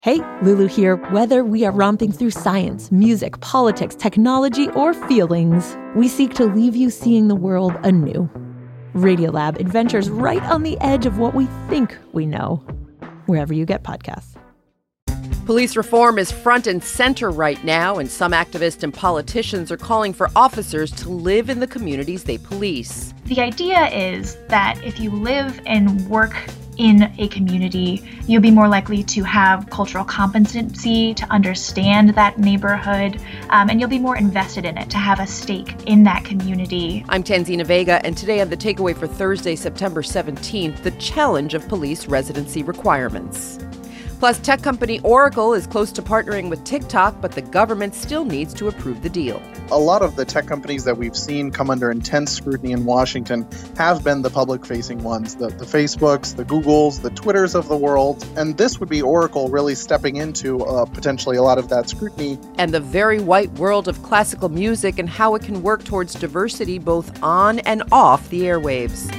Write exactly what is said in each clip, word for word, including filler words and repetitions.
Hey, Lulu here. Whether we are romping through science, music, politics, technology, or feelings, we seek to leave you seeing the world anew. Radiolab adventures right on the edge of what we think we know, wherever you get podcasts. Police reform is front and center right now, and some activists and politicians are calling for officers to live in the communities they police. The idea is that if you live and work in a community, you'll be more likely to have cultural competency, to understand that neighborhood, um, and you'll be more invested in it, to have a stake in that community. I'm Tanzina Vega, and today on The Takeaway for Thursday, September seventeenth, the challenge of police residency requirements. Plus, tech company Oracle is close to partnering with TikTok, but the government still needs to approve the deal. A lot of the tech companies that we've seen come under intense scrutiny in Washington have been the public-facing ones, the, the Facebooks, the Googles, the Twitters of the world. And this would be Oracle really stepping into uh, potentially a lot of that scrutiny. And the very white world of classical music and how it can work towards diversity both on and off the airwaves.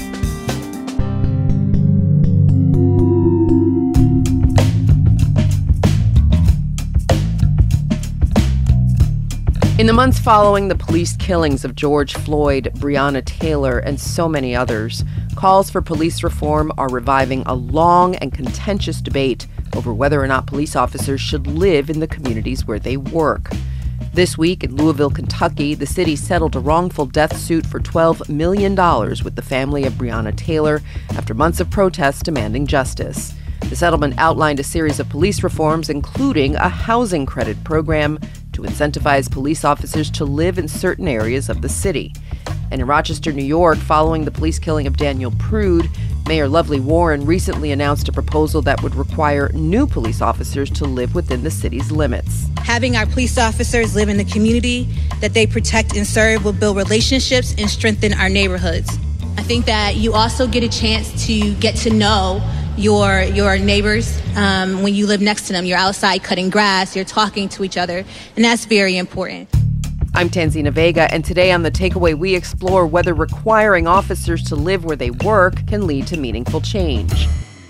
In the months following the police killings of George Floyd, Breonna Taylor, and so many others, calls for police reform are reviving a long and contentious debate over whether or not police officers should live in the communities where they work. This week in Louisville, Kentucky, the city settled a wrongful death suit for twelve million dollars with the family of Breonna Taylor after months of protests demanding justice. The settlement outlined a series of police reforms, including a housing credit program to incentivize police officers to live in certain areas of the city. And in Rochester, New York, following the police killing of Daniel Prude, Mayor Lovely Warren recently announced a proposal that would require new police officers to live within the city's limits. Having our police officers live in the community that they protect and serve will build relationships and strengthen our neighborhoods. I think that you also get a chance to get to know your your neighbors um, when you live next to them. You're outside cutting grass, you're talking to each other, and that's very important. I'm Tanzina Vega, and today on The Takeaway, we explore whether requiring officers to live where they work can lead to meaningful change.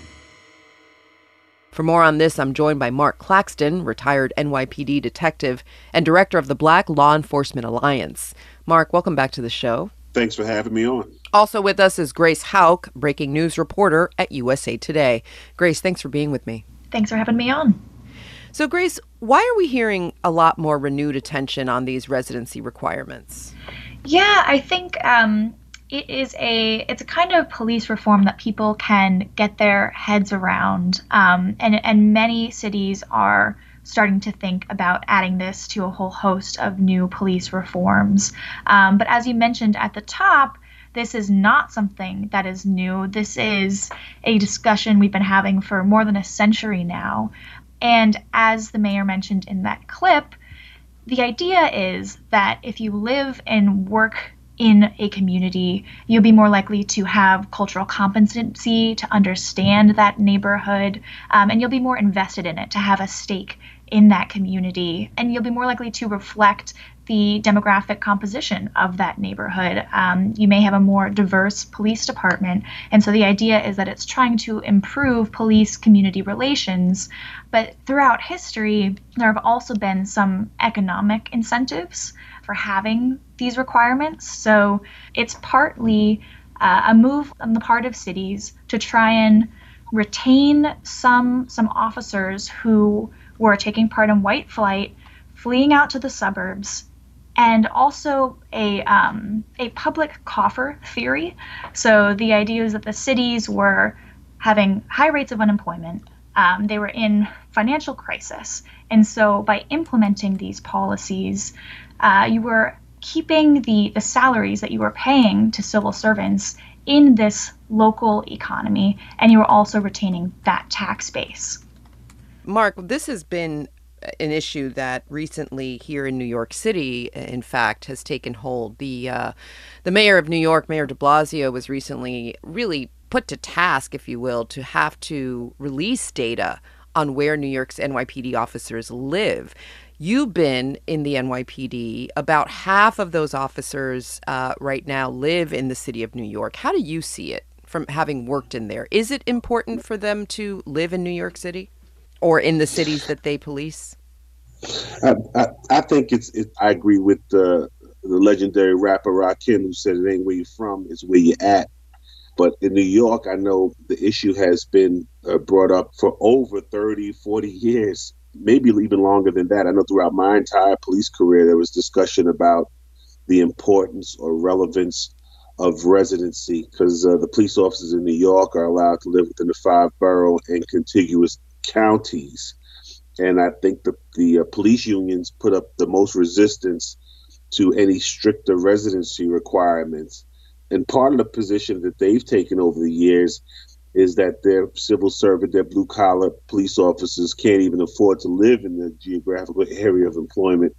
For more on this, I'm joined by Mark Claxton, retired N Y P D detective and director of the Black Law Enforcement Alliance. Mark, welcome back to the show. Thanks for having me on. Also with us is Grace Hauck, breaking news reporter at U S A Today. Grace, thanks for being with me. Thanks for having me on. So, Grace, why are we hearing a lot more renewed attention on these residency requirements? Yeah, I think um, it is a it's a kind of police reform that people can get their heads around, um, and and many cities are starting to think about adding this to a whole host of new police reforms. Um, but as you mentioned at the top, this is not something that is new. This is a discussion we've been having for more than a century now. And as the mayor mentioned in that clip, the idea is that if you live and work in a community, you'll be more likely to have cultural competency, to understand that neighborhood, um, and you'll be more invested in it, to have a stake in that community, and you'll be more likely to reflect the demographic composition of that neighborhood. Um, you may have a more diverse police department, and so the idea is that it's trying to improve police-community relations. But throughout history, there have also been some economic incentives for having these requirements. So it's partly uh, a move on the part of cities to try and retain some some officers who were taking part in white flight, fleeing out to the suburbs, and also a um, a public coffer theory. So the idea is that the cities were having high rates of unemployment. Um, they were in financial crisis. And so by implementing these policies, uh, you were keeping the, the salaries that you were paying to civil servants in this local economy, and you were also retaining that tax base. Mark, this has been an issue that recently here in New York City, in fact, has taken hold. The uh, the mayor of New York, Mayor de Blasio, was recently really put to task, if you will, to have to release data on where New York's N Y P D officers live. You've been in the N Y P D. About half of those officers uh, right now live in the city of New York. How do you see it from having worked in there? Is it important for them to live in New York City? or in the cities that they police? I, I, I think it's, it, I agree with the, the legendary rapper Rakim, who said it ain't where you're from, it's where you're at. But in New York, I know the issue has been uh, brought up for over thirty, forty years, maybe even longer than that. I know throughout my entire police career, there was discussion about the importance or relevance of residency, because uh, the police officers in New York are allowed to live within the five borough and contiguous counties. And I think the, the uh, police unions put up the most resistance to any stricter residency requirements. And part of the position that they've taken over the years is that their civil servant, their blue collar police officers can't even afford to live in the geographical area of employment.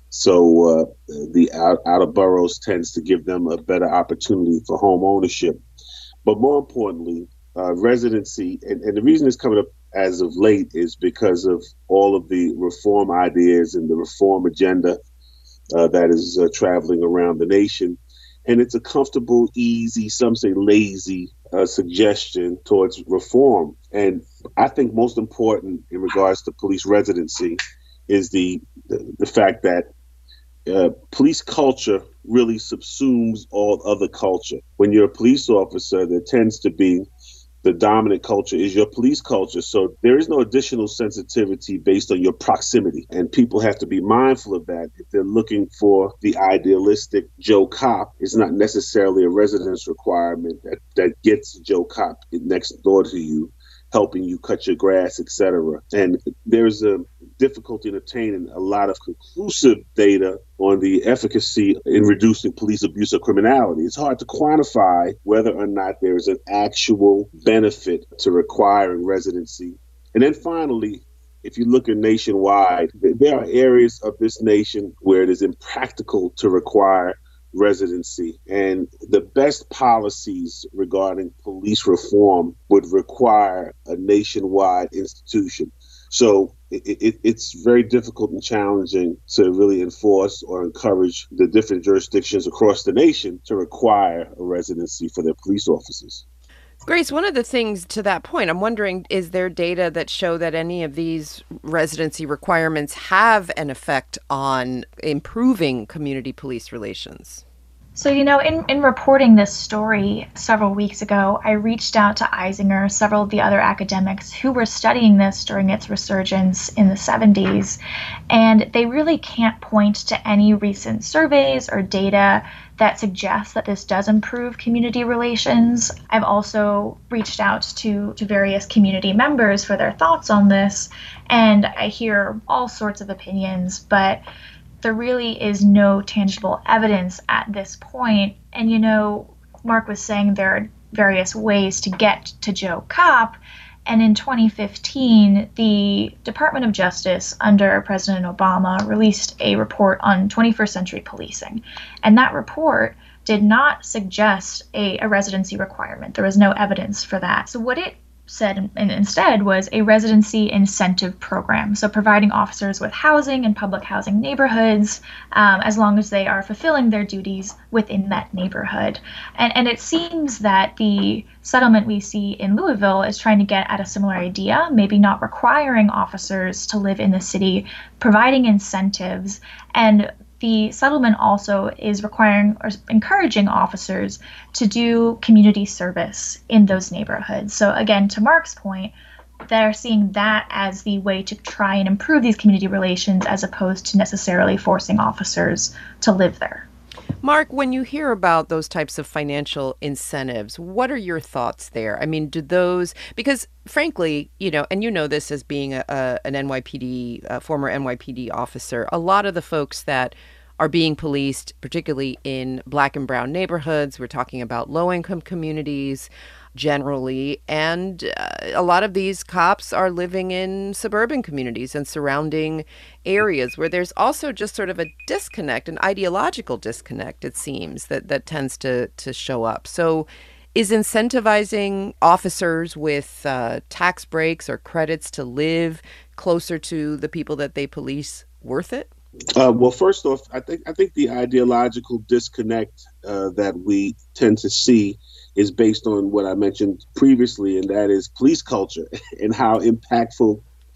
So uh, the out, outer boroughs tends to give them a better opportunity for home ownership. But more importantly, uh, residency, and, and the reason it's coming up as of late is because of all of the reform ideas and the reform agenda uh, that is uh, traveling around the nation. And it's a comfortable, easy, some say lazy uh, suggestion towards reform. And I think most important in regards to police residency is the the, the fact that uh, police culture really subsumes all other culture. When you're a police officer, there tends to be the dominant culture is your police culture. So there is no additional sensitivity based on your proximity. And people have to be mindful of that. If they're looking for the idealistic Joe Cop, it's not necessarily a residence requirement that, that gets Joe Cop next door to you, helping you cut your grass, et cetera. And there's a difficulty in obtaining a lot of conclusive data on the efficacy in reducing police abuse or criminality. It's hard to quantify whether or not there is an actual benefit to requiring residency. And then finally, if you look at nationwide, there are areas of this nation where it is impractical to require residency. And the best policies regarding police reform would require a nationwide institution. So it, it, it's very difficult and challenging to really enforce or encourage the different jurisdictions across the nation to require a residency for their police officers. Grace, one of the things to that point, I'm wondering, is there data that show that any of these residency requirements have an effect on improving community police relations? So, you know, in, in reporting this story several weeks ago, I reached out to Eisinger, several of the other academics who were studying this during its resurgence in the seventies, and they really can't point to any recent surveys or data that suggests that this does improve community relations. I've also reached out to, to various community members for their thoughts on this, and I hear all sorts of opinions, but there really is no tangible evidence at this point. And, you know, Mark was saying there are various ways to get to Joe Cop. And in twenty fifteen, the Department of Justice under President Obama released a report on twenty-first century policing. And that report did not suggest a, a residency requirement. There was no evidence for that. So what it said and instead was a residency incentive program. So providing officers with housing in public housing neighborhoods um, as long as they are fulfilling their duties within that neighborhood. And, and it seems that the settlement we see in Louisville is trying to get at a similar idea, maybe not requiring officers to live in the city, providing incentives. And the settlement also is requiring or encouraging officers to do community service in those neighborhoods. So again, to Mark's point, they're seeing that as the way to try and improve these community relations as opposed to necessarily forcing officers to live there. Mark, when you hear about those types of financial incentives, what are your thoughts there? I mean, do those, because frankly, you know, and you know this as being a, a, an N Y P D, a former N Y P D officer, a lot of the folks that are being policed, particularly in Black and brown neighborhoods, we're talking about low-income communities generally, and uh, a lot of these cops are living in suburban communities and surrounding areas where there's also just sort of a disconnect, an ideological disconnect, it seems, that, that tends to, to show up. So is incentivizing officers with uh, tax breaks or credits to live closer to the people that they police worth it? Uh, well, first off, I think I think the ideological disconnect uh, that we tend to see is based on what I mentioned previously, and that is police culture and how impactful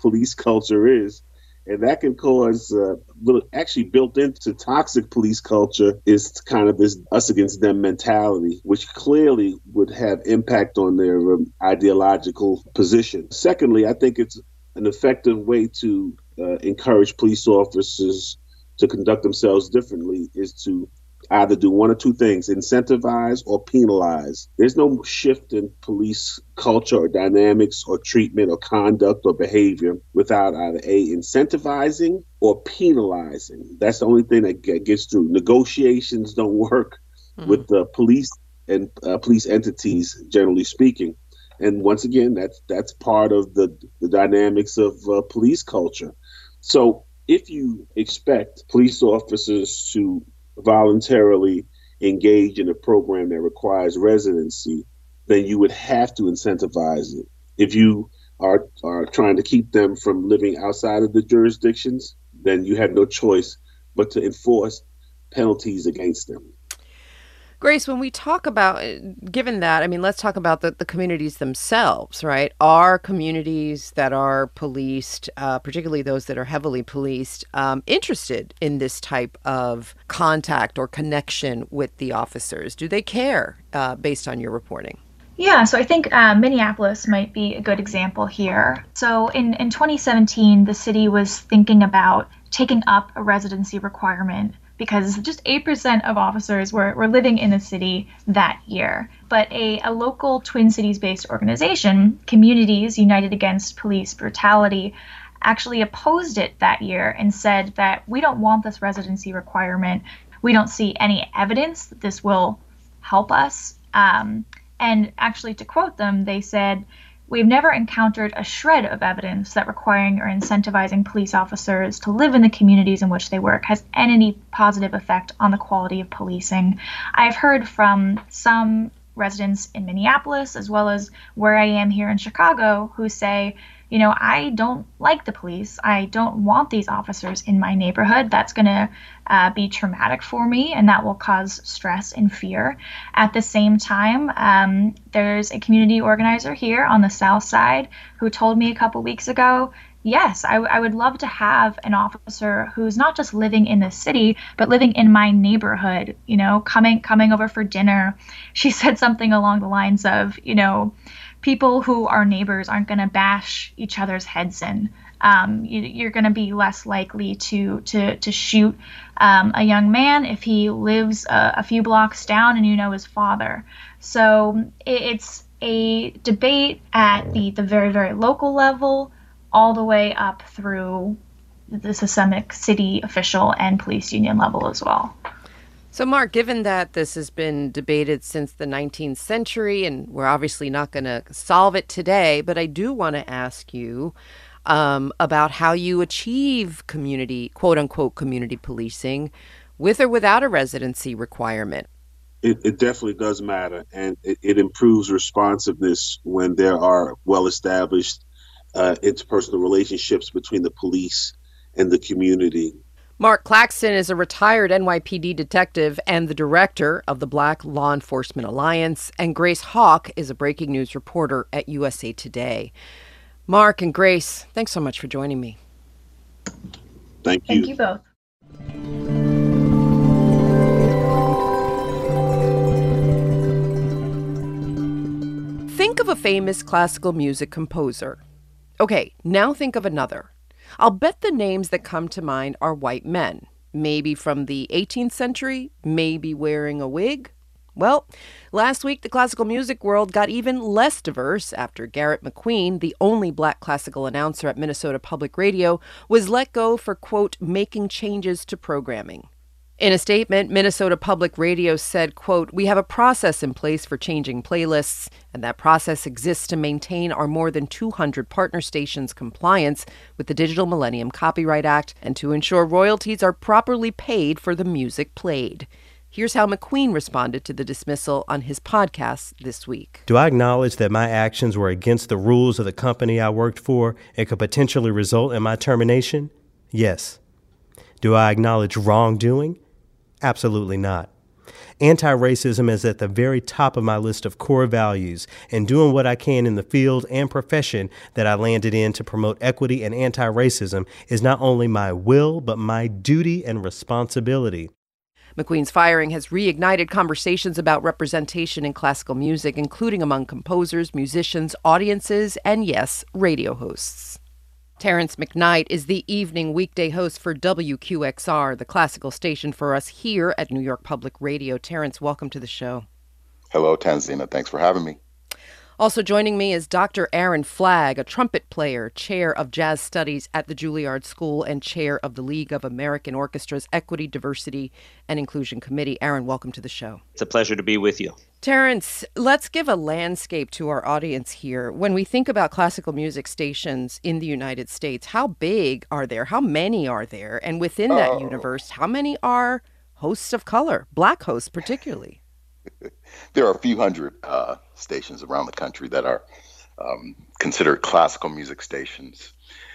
police culture is. And that can cause, uh, actually built into toxic police culture is kind of this us against them mentality, which clearly would have impact on their um, ideological position. Secondly, I think it's an effective way to uh, encourage police officers to conduct themselves differently is to either do one or two things, incentivize or penalize. There's no shift in police culture or dynamics or treatment or conduct or behavior without either A, incentivizing or penalizing. That's the only thing that gets through. Negotiations don't work mm-hmm. with the police and uh, police entities, generally speaking. And once again, that's that's part of the, the dynamics of uh, police culture. So if you expect police officers to voluntarily engage in a program that requires residency, then you would have to incentivize it. If you are, are trying to keep them from living outside of the jurisdictions, then you have no choice but to enforce penalties against them. Grace, when we talk about, given that, I mean, let's talk about the, the communities themselves, right? Are communities that are policed, uh, particularly those that are heavily policed, um, interested in this type of contact or connection with the officers? Do they care uh, based on your reporting? Yeah, so I think uh, Minneapolis might be a good example here. So in, in twenty seventeen, the city was thinking about taking up a residency requirement because just eight percent of officers were, were living in the city that year. But a, a local Twin Cities-based organization, Communities United Against Police Brutality, actually opposed it that year and said that we don't want this residency requirement. We don't see any evidence that this will help us. Um, and actually, to quote them, they said, "We've never encountered a shred of evidence that requiring or incentivizing police officers to live in the communities in which they work has any positive effect on the quality of policing." I've heard from some residents in Minneapolis, as well as where I am here in Chicago, who say, you know, I don't like the police. I don't want these officers in my neighborhood. That's going to uh, be traumatic for me, and that will cause stress and fear. At the same time, um, there's a community organizer here on the South Side who told me a couple weeks ago, yes, I, I would love to have an officer who's not just living in the city, but living in my neighborhood, you know, coming coming over for dinner. She said something along the lines of, you know, people who are neighbors aren't going to bash each other's heads in. Um, you, you're going to be less likely to to to shoot um, a young man if he lives a, a few blocks down and you know his father. So it, it's a debate at the, the very, very local level, all the way up through the systemic city official and police union level as well. So, Mark, given that this has been debated since the nineteenth century, and we're obviously not going to solve it today, but I do want to ask you um, about how you achieve community, quote unquote, community policing with or without a residency requirement. It, it definitely does matter, and it, it improves responsiveness when there are well-established uh, interpersonal relationships between the police and the community. Mark Claxton is a retired N Y P D detective and the director of the Black Law Enforcement Alliance, and Grace Hawk is a breaking news reporter at U S A Today. Mark and Grace, thanks so much for joining me. Thank you. Thank you both. Think of a famous classical music composer. Okay, now think of another. I'll bet the names that come to mind are white men, maybe from the eighteenth century, maybe wearing a wig. Well, last week the classical music world got even less diverse after Garrett McQueen, the only black classical announcer at Minnesota Public Radio, was let go for, quote, making changes to programming. In a statement, Minnesota Public Radio said, quote, "We have a process in place for changing playlists, and that process exists to maintain our more than two hundred partner stations' compliance with the Digital Millennium Copyright Act and to ensure royalties are properly paid for the music played." Here's how McQueen responded to the dismissal on his podcast this week. Do I acknowledge that my actions were against the rules of the company I worked for and could potentially result in my termination? Yes. Do I acknowledge wrongdoing? Absolutely not. Anti-racism is at the very top of my list of core values, and doing what I can in the field and profession that I landed in to promote equity and anti-racism is not only my will, but my duty and responsibility. McQueen's firing has reignited conversations about representation in classical music, including among composers, musicians, audiences, and yes, radio hosts. Terrence McKnight is the evening weekday host for W Q X R, the classical station for us here at New York Public Radio. Terrence, welcome to the show. Hello, Tanzina. Thanks for having me. Also joining me is Doctor Aaron Flagg, a trumpet player, chair of jazz studies at the Juilliard School, and chair of the League of American Orchestras Equity, Diversity, and Inclusion Committee. Aaron, welcome to the show. It's a pleasure to be with you. Terrence, let's give a landscape to our audience here. When we think about classical music stations in the United States, how big are there? How many are there? And within that Oh. universe, how many are hosts of color, Black hosts particularly? There are a few hundred uh, stations around the country that are um, considered classical music stations.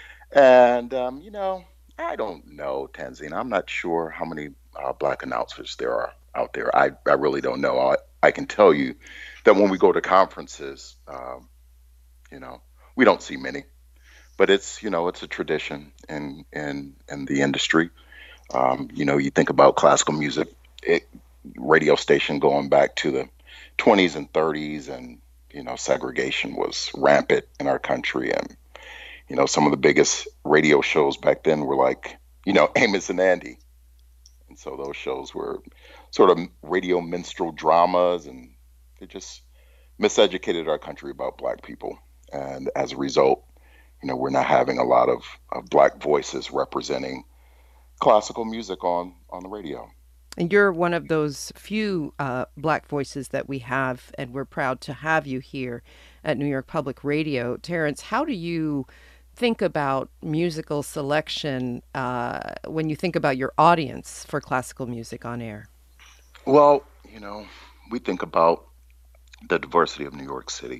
And, um, you know, I don't know, Tanzina. I'm not sure how many uh, Black announcers there are out there. I, I really don't know. I, I can tell you that when we go to conferences, um, you know, we don't see many. But it's, you know, it's a tradition in, in, in the industry. Um, you know, you think about classical music, it, radio station going back to the twenties and thirties, and you know segregation was rampant in our country, and you know some of the biggest radio shows back then were like you know Amos and Andy, and so those shows were sort of radio minstrel dramas, and they just miseducated our country about Black people, and as a result, you know we're not having a lot of, of Black voices representing classical music on on the radio. And you're one of those few uh, Black voices that we have, and we're proud to have you here at New York Public Radio. Terrence, how do you think about musical selection uh, when you think about your audience for classical music on air? Well, you know, we think about the diversity of New York City,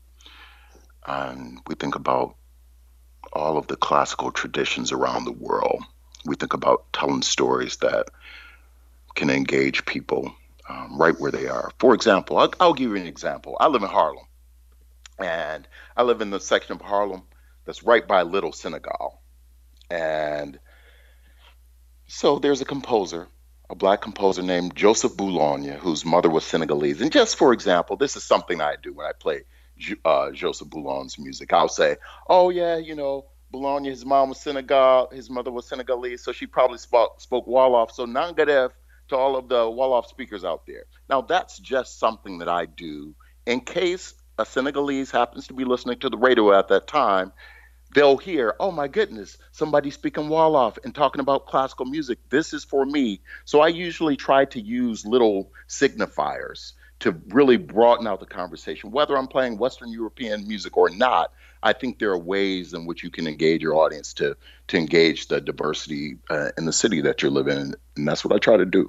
and we think about all of the classical traditions around the world. We think about telling stories that can engage people um, right where they are. For example, I'll, I'll give you an example. I live in Harlem, and I live in the section of Harlem that's right by Little Senegal. And so there's a composer, a Black composer named Joseph Boulogne, whose mother was Senegalese. And just for example, this is something I do when I play uh, Joseph Boulogne's music. I'll say, oh yeah, you know, Boulogne, his mom was Senegal, his mother was Senegalese, so she probably spoke, spoke Wolof. So Nangadev, to all of the Wolof speakers out there. Now, that's just something that I do in case a Senegalese happens to be listening to the radio at that time. They'll hear, oh my goodness, somebody speaking Wolof and talking about classical music. This is for me. So I usually try to use little signifiers to really broaden out the conversation. Whether I'm playing Western European music or not, I think there are ways in which you can engage your audience to to engage the diversity uh, in the city that you're living in, and that's what I try to do.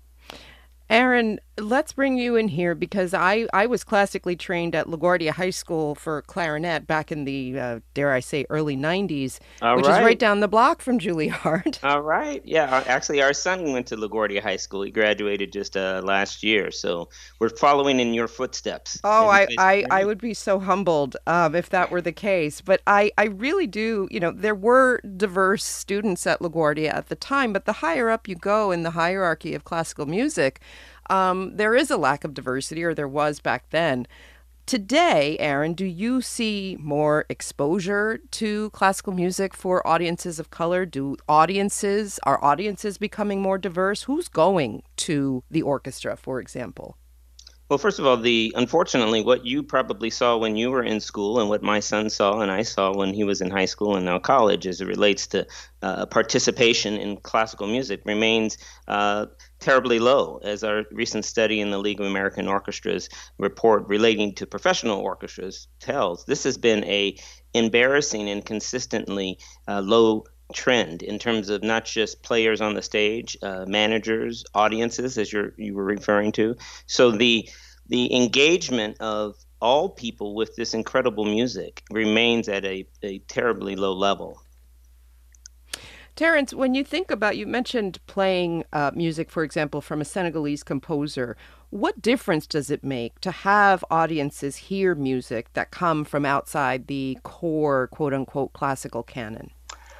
Aaron, let's bring you in here because I, I was classically trained at LaGuardia High School for clarinet back in the, uh, dare I say, early nineties, All which right. is right down the block from Juilliard. All right. Yeah. Actually, our son went to LaGuardia High School. He graduated just uh, last year. So we're following in your footsteps. Oh, I, Everybody's I, great. I would be so humbled um, if that were the case. But I, I really do, you know, there were diverse students at LaGuardia at the time, but the higher up you go in the hierarchy of classical music, um, there is a lack of diversity, or there was back then. Today, Aaron, do you see more exposure to classical music for audiences of color? Do audiences, are audiences becoming more diverse? Who's going to the orchestra, for example? Well, first of all, the unfortunately, what you probably saw when you were in school and what my son saw and I saw when he was in high school and now college as it relates to uh, participation in classical music remains uh, terribly low, as our recent study in the League of American Orchestras report relating to professional orchestras tells. This has been a embarrassing and consistently uh, low trend in terms of not just players on the stage, uh, managers, audiences, as you're, you were referring to. So the the engagement of all people with this incredible music remains at a, a terribly low level. Terrence, when you think about, you mentioned playing uh, music, for example, from a Senegalese composer. What difference does it make to have audiences hear music that come from outside the core, quote unquote, classical canon?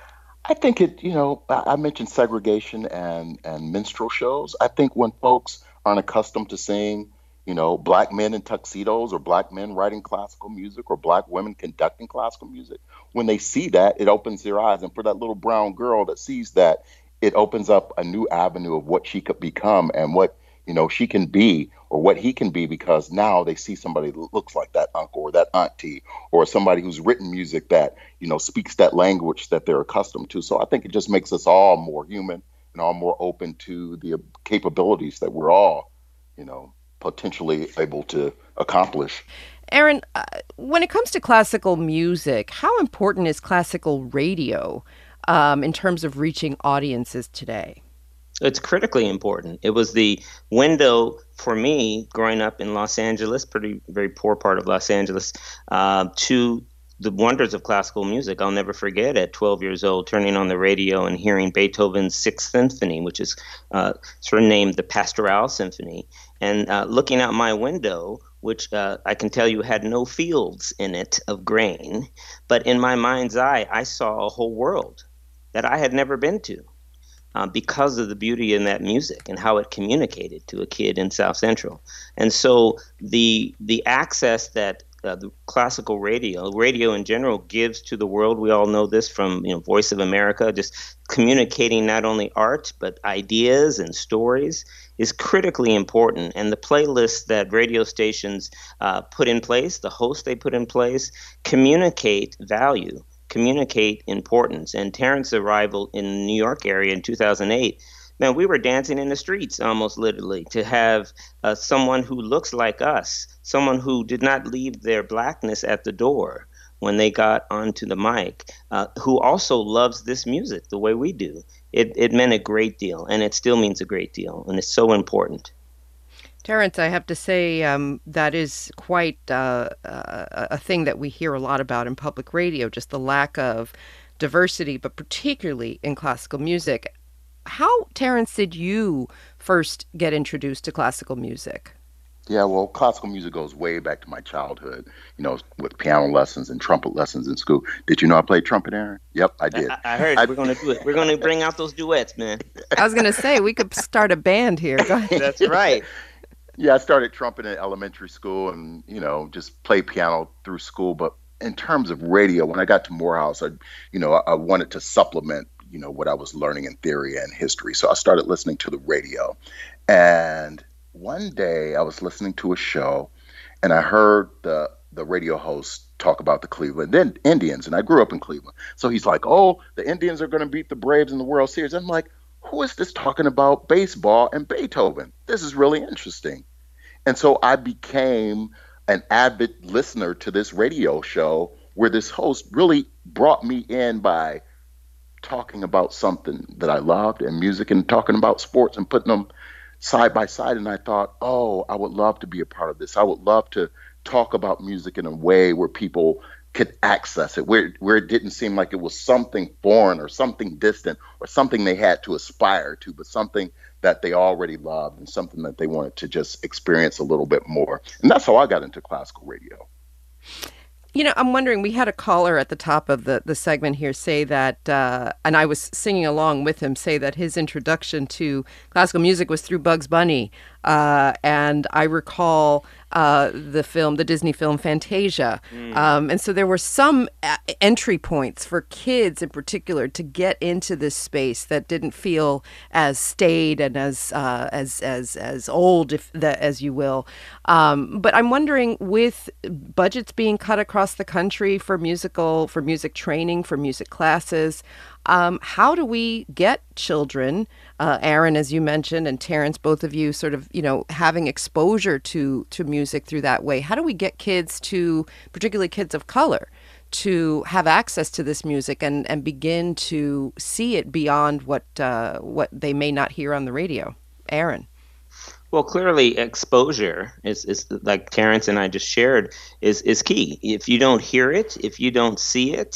I think it, you know, I I mentioned segregation and, and minstrel shows. I think when folks aren't accustomed to seeing, you know, black men in tuxedos or black men writing classical music or black women conducting classical music, when they see that, it opens their eyes. And for that little brown girl that sees that, it opens up a new avenue of what she could become and what, you know, she can be or what he can be, because now they see somebody that looks like that uncle or that auntie or somebody who's written music that, you know, speaks that language that they're accustomed to. So I think it just makes us all more human and all more open to the capabilities that we're all, you know, potentially able to accomplish. Aaron, uh, when it comes to classical music, how important is classical radio um, in terms of reaching audiences today? It's critically important. It was the window for me growing up in Los Angeles, pretty very poor part of Los Angeles, uh, to the wonders of classical music. I'll never forget at twelve years old, turning on the radio and hearing Beethoven's Sixth Symphony, which is uh, sort of named the Pastoral Symphony, and uh, looking out my window, which uh, I can tell you had no fields in it of grain, but in my mind's eye, I saw a whole world that I had never been to. Uh, because of the beauty in that music and how it communicated to a kid in South Central. And so the the access that uh, the classical radio, radio in general, gives to the world, we all know this from, you know, Voice of America, just communicating not only art but ideas and stories, is critically important. And the playlists that radio stations uh, put in place, the hosts they put in place, communicate value, communicate importance. And Terrence's arrival in the New York area in two thousand eight, man, we were dancing in the streets almost literally to have uh, someone who looks like us, someone who did not leave their blackness at the door when they got onto the mic, uh, who also loves this music the way we do. It, it meant a great deal, and it still means a great deal, and it's so important. Terrence, I have to say um, that is quite uh, a, a thing that we hear a lot about in public radio, just the lack of diversity, but particularly in classical music. How, Terrence, did you first get introduced to classical music? Yeah, well, classical music goes way back to my childhood, you know, with piano lessons and trumpet lessons in school. Did you know I played trumpet, Aaron? Yep, I did. I, I heard I, we're going to do it. We're going to bring out those duets, man. I was going to say, we could start a band here. Go ahead. That's right. Yeah, I started trumpet in elementary school and, you know, just played piano through school. But in terms of radio, when I got to Morehouse, I, you know, I, I wanted to supplement, you know, what I was learning in theory and history. So I started listening to the radio. And one day I was listening to a show and I heard the the radio host talk about the Cleveland Indians. And I grew up in Cleveland. So he's like, oh, the Indians are going to beat the Braves in the World Series. I'm like, who is this talking about baseball and Beethoven? This is really interesting. And so I became an avid listener to this radio show where this host really brought me in by talking about something that I loved and music and talking about sports and putting them side by side. And I thought, oh, I would love to be a part of this. I would love to talk about music in a way where people could access it, where where it didn't seem like it was something foreign or something distant or something they had to aspire to, but something that they already loved and something that they wanted to just experience a little bit more. And that's how I got into classical radio. You know, I'm wondering, we had a caller at the top of the, the segment here say that, uh, and I was singing along with him, say that his introduction to classical music was through Bugs Bunny. Uh, and I recall uh, the film, the Disney film Fantasia. Mm. Um, and so there were some a- entry points for kids in particular to get into this space that didn't feel as staid and as uh, as as as old, if that, as you will. Um, but I'm wondering, with budgets being cut across the country for musical, for music training, for music classes, Um, how do we get children, uh, Aaron, as you mentioned, and Terrence, both of you sort of, you know, having exposure to, to music through that way? How do we get kids to, particularly kids of color, to have access to this music and, and begin to see it beyond what uh, what they may not hear on the radio? Aaron. Well, clearly exposure is, is like Terrence and I just shared, is, is key. If you don't hear it, if you don't see it,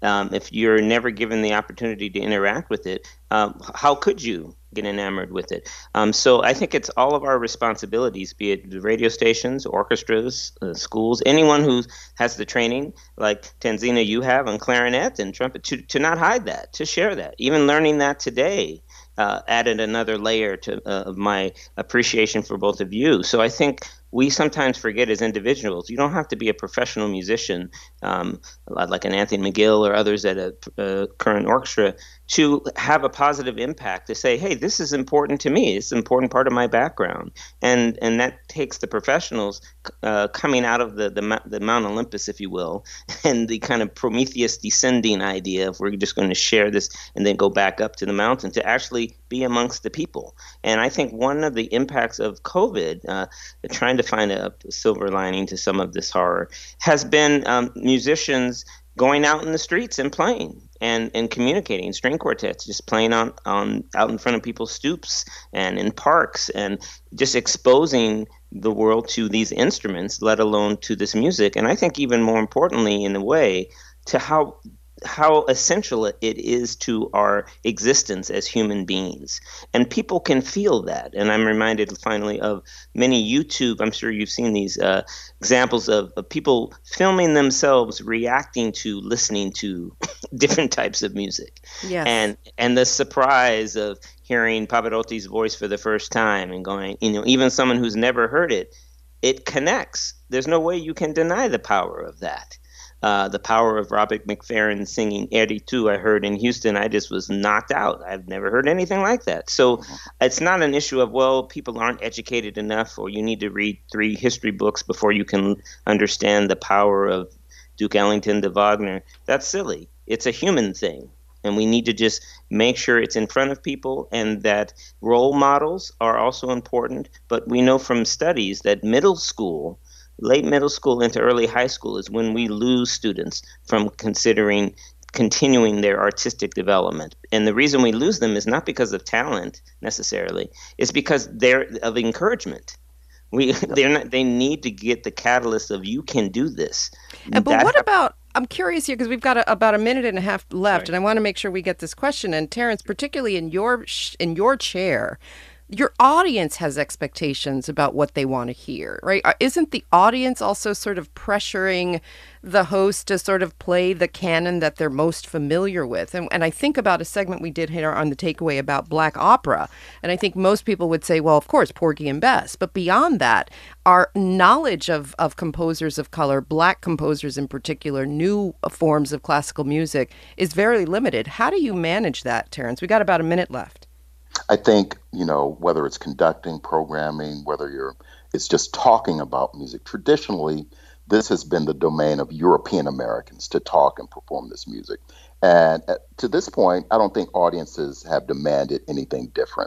Um, if you're never given the opportunity to interact with it, um, how could you get enamored with it? Um, so I think it's all of our responsibilities, be it the radio stations, orchestras, uh, schools, anyone who has the training, like Tanzina, you have on clarinet and trumpet, to, to not hide that, to share that. Even learning that today uh, added another layer to uh, of my appreciation for both of you. So I think we sometimes forget as individuals, you don't have to be a professional musician um, like an Anthony McGill or others at a, a current orchestra to have a positive impact, to say, hey, this is important to me. It's an important part of my background. And and that takes the professionals uh, coming out of the, the, the Mount Olympus, if you will, and the kind of Prometheus descending idea of we're just going to share this and then go back up to the mountain to actually be amongst the people. And I think one of the impacts of COVID, uh, trying to find a silver lining to some of this horror, has been um, musicians going out in the streets and playing and, and communicating, string quartets, just playing on, on out in front of people's stoops and in parks and just exposing the world to these instruments, let alone to this music. And I think even more importantly, in a way, to how how essential it is to our existence as human beings. And people can feel that. And I'm reminded finally of many YouTube, I'm sure you've seen these uh, examples of, of people filming themselves reacting to listening to different types of music. Yes. And and the surprise of hearing Pavarotti's voice for the first time and going, you know, even someone who's never heard it, it connects. There's no way you can deny the power of that. Uh, the power of Robert McFerrin singing Eri Tu, I heard in Houston, I just was knocked out. I've never heard anything like that. So mm-hmm. It's not an issue of, well, people aren't educated enough or you need to read three history books before you can understand the power of Duke Ellington de Wagner. That's silly. It's a human thing. And we need to just make sure it's in front of people, and that role models are also important. But we know from studies that middle school, late middle school into early high school is when we lose students from considering continuing their artistic development. And the reason we lose them is not because of talent necessarily, it's because they're of encouragement. We they're not they need to get the catalyst of you can do this. And, but that, what about, I'm curious here because we've got a, about a minute and a half left, Sorry. and I want to make sure we get this question. And Terrence, particularly in your in your chair, your audience has expectations about what they want to hear, right? Isn't the audience also sort of pressuring the host to sort of play the canon that they're most familiar with? And, and I think about a segment we did here on The Takeaway about Black opera. And I think most people would say, well, of course, Porgy and Bess. But beyond that, our knowledge of, of composers of color, Black composers in particular, new forms of classical music is very limited. How do you manage that, Terrence? We got about a minute left. I think, you know, whether it's conducting, programming, whether you're, it's just talking about music. Traditionally, this has been the domain of European Americans to talk and perform this music. And at, to this point, I don't think audiences have demanded anything different.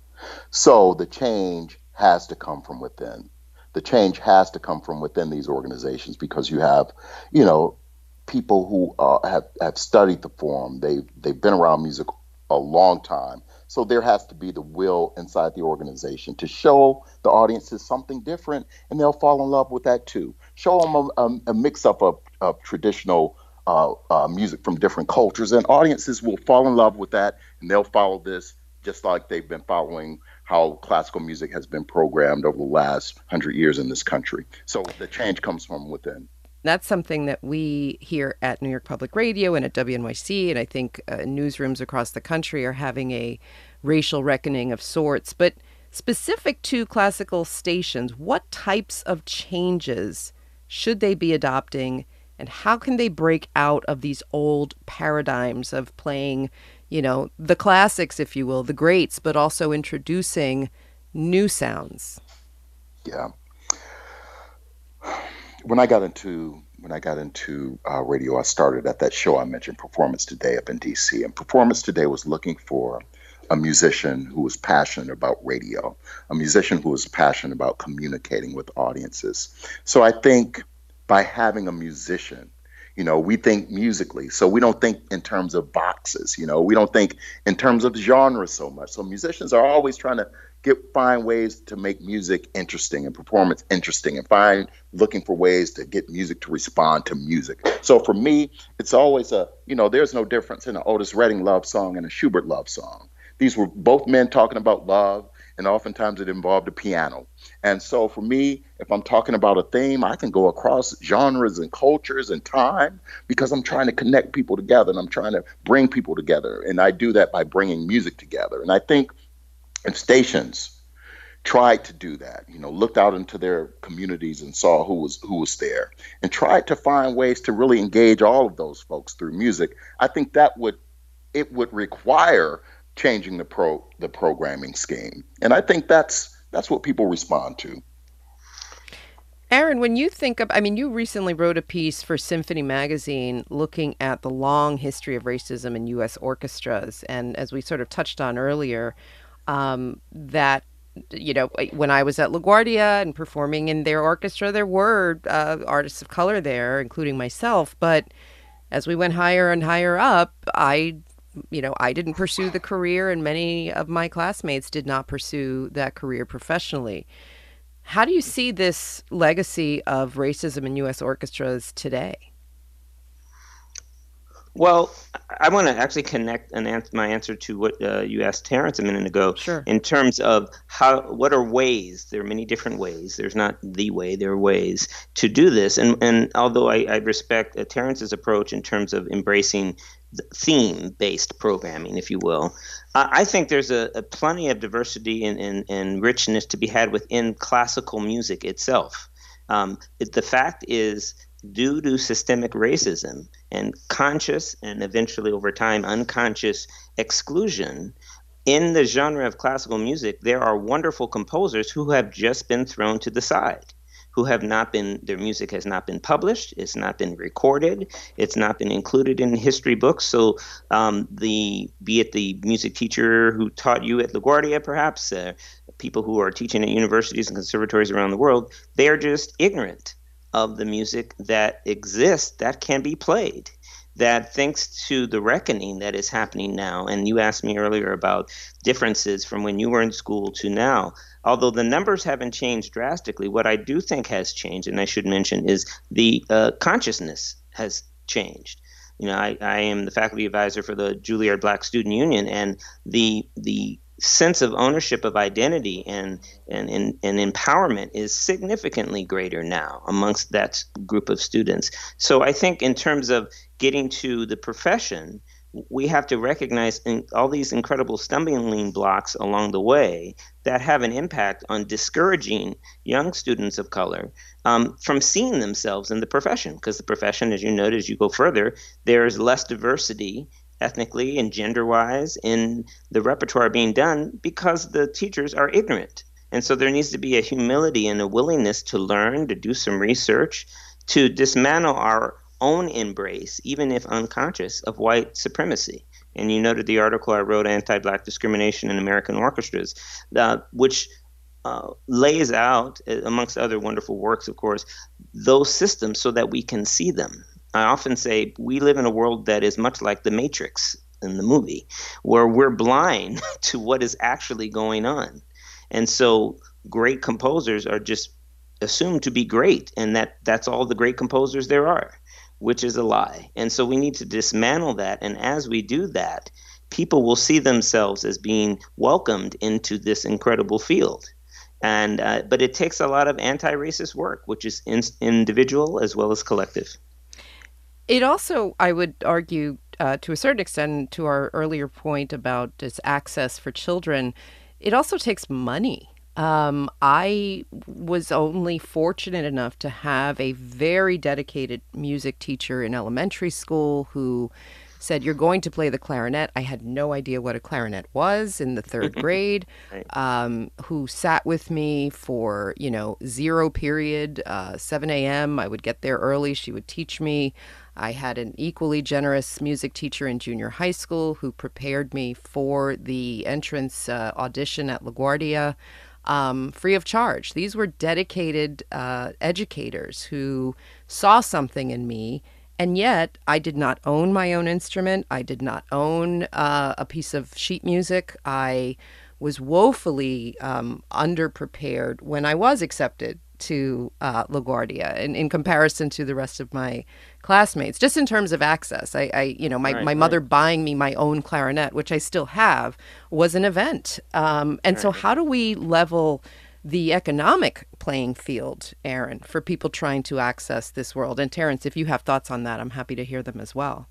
So the change has to come from within. The change has to come from within these organizations because you have, you know, people who uh, have, have studied the form. They've, they've been around music a long time. So there has to be the will inside the organization to show the audiences something different, and they'll fall in love with that too. Show them a, a, a mix-up of, of traditional uh, uh, music from different cultures, and audiences will fall in love with that, and they'll follow this just like they've been following how classical music has been programmed over the last hundred years in this country. So the change comes from within. That's something that we here at New York Public Radio and at W N Y C, and I think uh, newsrooms across the country are having a racial reckoning of sorts. But specific to classical stations, what types of changes should they be adopting, and how can they break out of these old paradigms of playing, you know, the classics, if you will, the greats, but also introducing new sounds? Yeah. When I got into when I got into uh, radio, I started at that show I mentioned, Performance Today, up in D C. And Performance Today was looking for a musician who was passionate about radio, a musician who was passionate about communicating with audiences. So I think by having a musician You know, we think musically. So we don't think in terms of boxes, you know, we don't think in terms of genre so much. So musicians are always trying to get find ways to make music interesting and performance interesting and find looking for ways to get music to respond to music. So for me, it's always a, you know, there's no difference in an Otis Redding love song and a Schubert love song. These were both men talking about love, and oftentimes it involved a piano. And so for me, if I'm talking about a theme, I can go across genres and cultures and time because I'm trying to connect people together and I'm trying to bring people together. And I do that by bringing music together. And I think if stations tried to do that, you know, looked out into their communities and saw who was who was there and tried to find ways to really engage all of those folks through music, I think that would, it would require changing the pro the programming scheme. And I think that's that's what people respond to. Aaron, when you think of, I mean, you recently wrote a piece for Symphony Magazine looking at the long history of racism in U S orchestras. And as we sort of touched on earlier, um, that, you know, when I was at LaGuardia and performing in their orchestra, there were uh, artists of color there, including myself. But as we went higher and higher up, I you know, I didn't pursue the career, and many of my classmates did not pursue that career professionally. How do you see this legacy of racism in U S orchestras today? Well, I want to actually connect an ans- my answer to what uh, you asked Terrence a minute ago. Sure. In terms of how, what are ways? There are many different ways. There's not the way. There are ways to do this. And and although I, I respect uh, Terrence's approach in terms of embracing theme-based programming, if you will, uh, I think there's a, a plenty of diversity and, and, and richness to be had within classical music itself. Um, it, the fact is, due to systemic racism and conscious and eventually over time unconscious exclusion in the genre of classical music, there are wonderful composers who have just been thrown to the side, who have not been, their music has not been published, it's not been recorded, it's not been included in history books. So um, the, be it the music teacher who taught you at LaGuardia, perhaps, uh, people who are teaching at universities and conservatories around the world, they are just ignorant of the music that exists that can be played, that thanks to the reckoning that is happening now. And you asked me earlier about differences from when you were in school to now. Although the numbers haven't changed drastically, what I do think has changed, and I should mention, is the uh, consciousness has changed. You know, I, I am the faculty advisor for the Juilliard Black Student Union, and the the sense of ownership of identity and, and, and, and empowerment is significantly greater now amongst that group of students. So I think in terms of getting to the profession, we have to recognize in all these incredible stumbling blocks along the way that have an impact on discouraging young students of color um, from seeing themselves in the profession. Because the profession, as you noted, as you go further, there's less diversity ethnically and gender-wise in the repertoire being done because the teachers are ignorant. And so there needs to be a humility and a willingness to learn, to do some research, to dismantle our own embrace, even if unconscious, of white supremacy. And you noted the article I wrote, Anti-Black Discrimination in American Orchestras, uh, which uh, lays out, amongst other wonderful works, of course, those systems so that we can see them. I often say we live in a world that is much like the Matrix in the movie, where we're blind to what is actually going on. And so great composers are just assumed to be great, and that that's all the great composers there are, which is a lie. And so we need to dismantle that. And as we do that, people will see themselves as being welcomed into this incredible field. And uh, but it takes a lot of anti-racist work, which is in, individual as well as collective. It also, I would argue, uh, to a certain extent, to our earlier point about this access for children, it also takes money. Um, I was only fortunate enough to have a very dedicated music teacher in elementary school who said, "You're going to play the clarinet." I had no idea what a clarinet was in the third grade, um, who sat with me for, you know, zero period, uh, seven a.m. I would get there early. She would teach me. I had an equally generous music teacher in junior high school who prepared me for the entrance uh, audition at LaGuardia, um, free of charge. These were dedicated uh, educators who saw something in me And yet, I did not own my own instrument. I did not own uh, a piece of sheet music. I was woefully um, underprepared when I was accepted to uh, LaGuardia in, in comparison to the rest of my classmates, just in terms of access. I, I you know, my, Right, my mother right. buying me my own clarinet, which I still have, was an event. Um, and so Right. how do we level the economic playing field, Aaron, for people trying to access this world? And Terrence, if you have thoughts on that, I'm happy to hear them as well.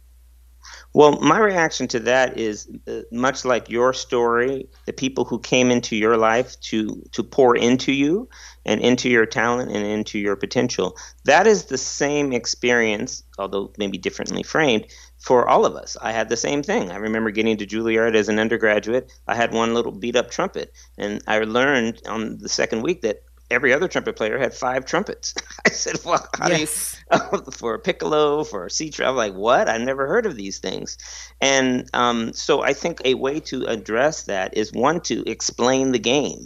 Well, my reaction to that is uh, much like your story, the people who came into your life to to pour into you and into your talent and into your potential. That is the same experience, although maybe differently framed, for all of us. I had the same thing. I remember getting to Juilliard as an undergraduate. I had one little beat up trumpet, and I learned on the second week that every other trumpet player had five trumpets. I said, well, how Yes. do you, for a piccolo, for a C string, I'm like, what? I never heard of these things. And um, so I think a way to address that is, one, to explain the game.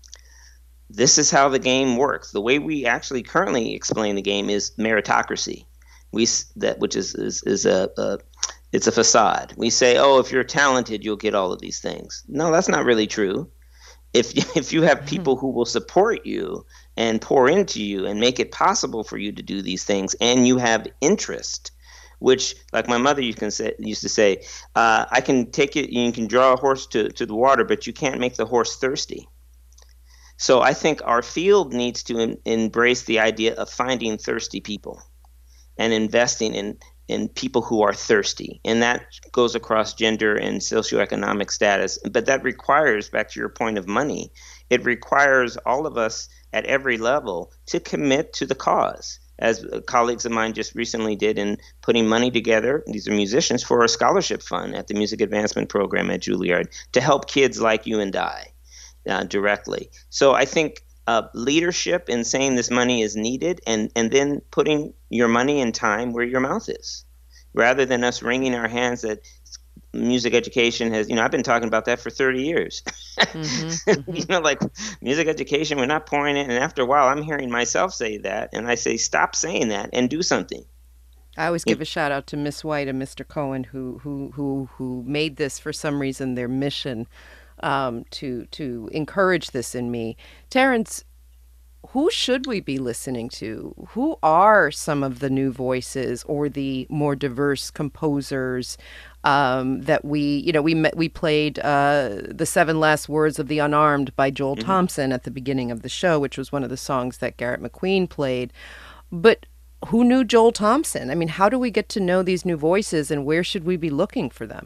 This is how the game works. The way we actually currently explain the game is meritocracy. We s- that which is is, is a, a it's a facade. We say, oh, if you're talented, you'll get all of these things. No, that's not really true. If if you have people who will support you and pour into you and make it possible for you to do these things, and you have interest, which, like my mother you can say, used to say, uh, I can take it, you can draw a horse to, to the water, but you can't make the horse thirsty. So I think our field needs to em- embrace the idea of finding thirsty people and investing in in people who are thirsty. And that goes across gender and socioeconomic status. But that requires, back to your point of money, it requires all of us at every level to commit to the cause, as colleagues of mine just recently did in putting money together. These are musicians, for a scholarship fund at the Music Advancement Program at Juilliard to help kids like you and I uh, directly. So I think Uh, leadership in saying this money is needed, and, and then putting your money and time where your mouth is, rather than us wringing our hands that music education has, you know, I've been talking about that for thirty years. Mm-hmm, mm-hmm. You know, like music education, we're not pouring it. And after a while, I'm hearing myself say that. And I say, stop saying that and do something. I always give a shout out to Miss White and Mister Cohen, who who who who made this, for some reason, their mission um, to to encourage this in me. Terrence, who should we be listening to? Who are some of the new voices or the more diverse composers um, that we, you know, we met, we played uh, The Seven Last Words of the Unarmed by Joel Mhm. Thompson at the beginning of the show, which was one of the songs that Garrett McQueen played. But who knew Joel Thompson? I mean, how do we get to know these new voices, and where should we be looking for them?